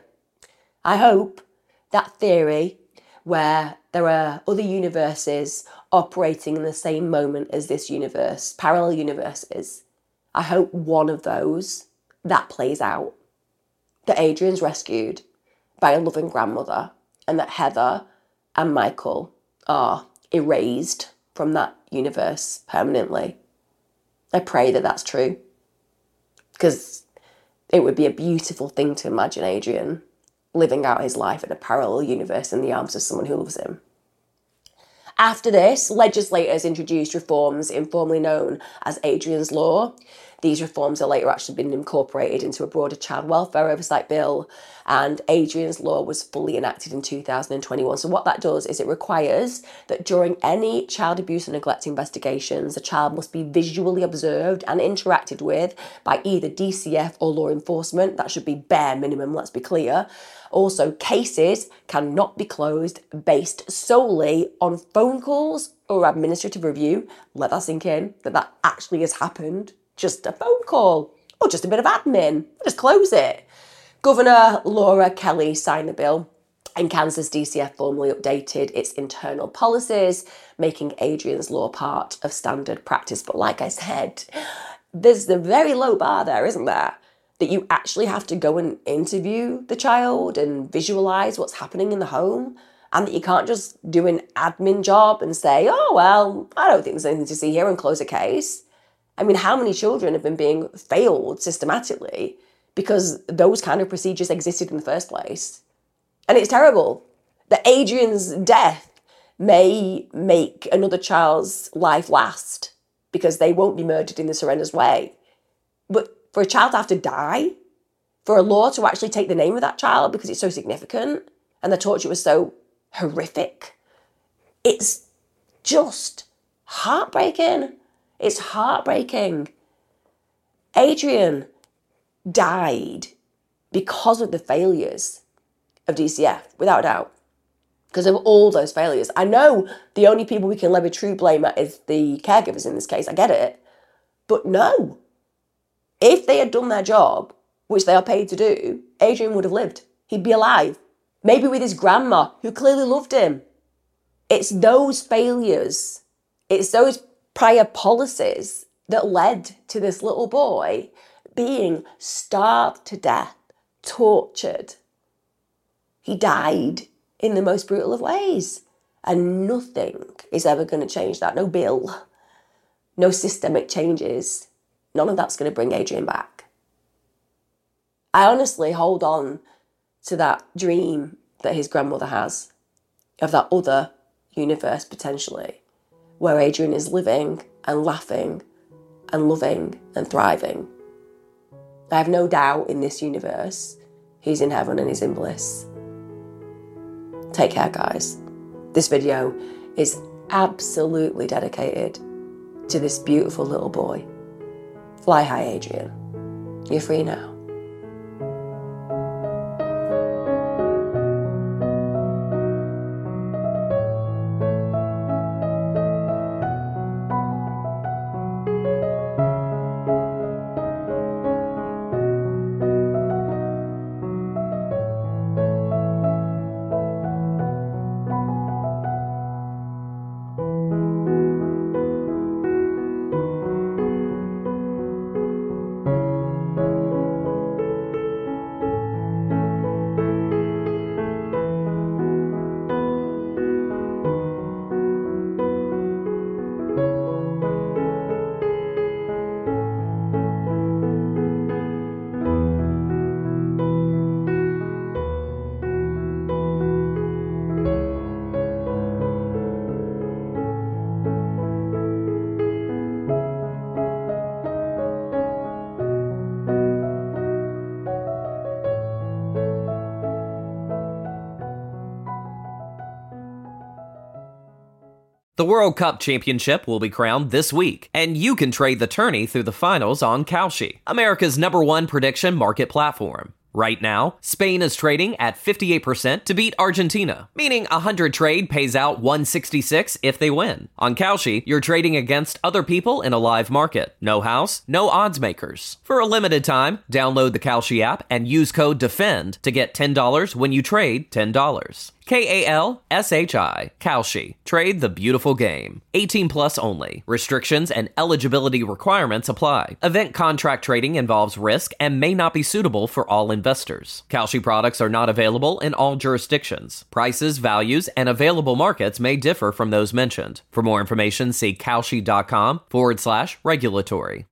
I hope that theory where there are other universes operating in the same moment as this universe, parallel universes, I hope one of those, that plays out. That Adrian's rescued by a loving grandmother and that Heather and Michael are erased from that universe permanently. I pray that that's true, because it would be a beautiful thing to imagine Adrian living out his life in a parallel universe in the arms of someone who loves him. After this, legislators introduced reforms informally known as Adrian's Law. These reforms are later actually been incorporated into a broader child welfare oversight bill, and Adrian's Law was fully enacted in 2021. So what that does is it requires that during any child abuse and neglect investigations, the child must be visually observed and interacted with by either DCF or law enforcement. That should be bare minimum, let's be clear. Also, cases cannot be closed based solely on phone calls or administrative review. Let that sink in, that actually has happened. Just a phone call or just a bit of admin. Just close it. Governor Laura Kelly signed the bill, and Kansas DCF formally updated its internal policies, making Adrian's Law part of standard practice. But like I said, there's the very low bar there, isn't there? That you actually have to go and interview the child and visualize what's happening in the home, and that you can't just do an admin job and say, oh, well, I don't think there's anything to see here, and close a case. I mean, how many children have been being failed systematically because those kind of procedures existed in the first place? And it's terrible that Adrian's death may make another child's life last because they won't be murdered in this horrendous way. But for a child to have to die, for a law to actually take the name of that child because it's so significant and the torture was so horrific, it's just heartbreaking. It's heartbreaking. Adrian died because of the failures of DCF, without a doubt. Because of all those failures. I know the only people we can levy true blame at is the caregivers in this case. I get it. But no. If they had done their job, which they are paid to do, Adrian would have lived. He'd be alive. Maybe with his grandma, who clearly loved him. It's those failures. It's those prior policies that led to this little boy being starved to death, tortured. He died in the most brutal of ways. And nothing is ever going to change that. No bill, no systemic changes. None of that's going to bring Adrian back. I honestly hold on to that dream that his grandmother has of that other universe potentially, where Adrian is living and laughing and loving and thriving. I have no doubt in this universe, he's in heaven and he's in bliss. Take care, guys. This video is absolutely dedicated to this beautiful little boy. Fly high, Adrian. You're free now. The World Cup Championship will be crowned this week, and you can trade the tourney through the finals on Kalshi, America's #1 prediction market platform. Right now, Spain is trading at 58% to beat Argentina, meaning 100 trade pays out 166 if they win. On Kalshi, you're trading against other people in a live market. No house, no odds makers. For a limited time, download the Kalshi app and use code DEFEND to get $10 when you trade $10. Kalshi, Kalshi. Trade the beautiful game. 18 plus only. Restrictions and eligibility requirements apply. Event contract trading involves risk and may not be suitable for all investors. Kalshi products are not available in all jurisdictions. Prices, values, and available markets may differ from those mentioned. For more information, see kalshi.com/regulatory.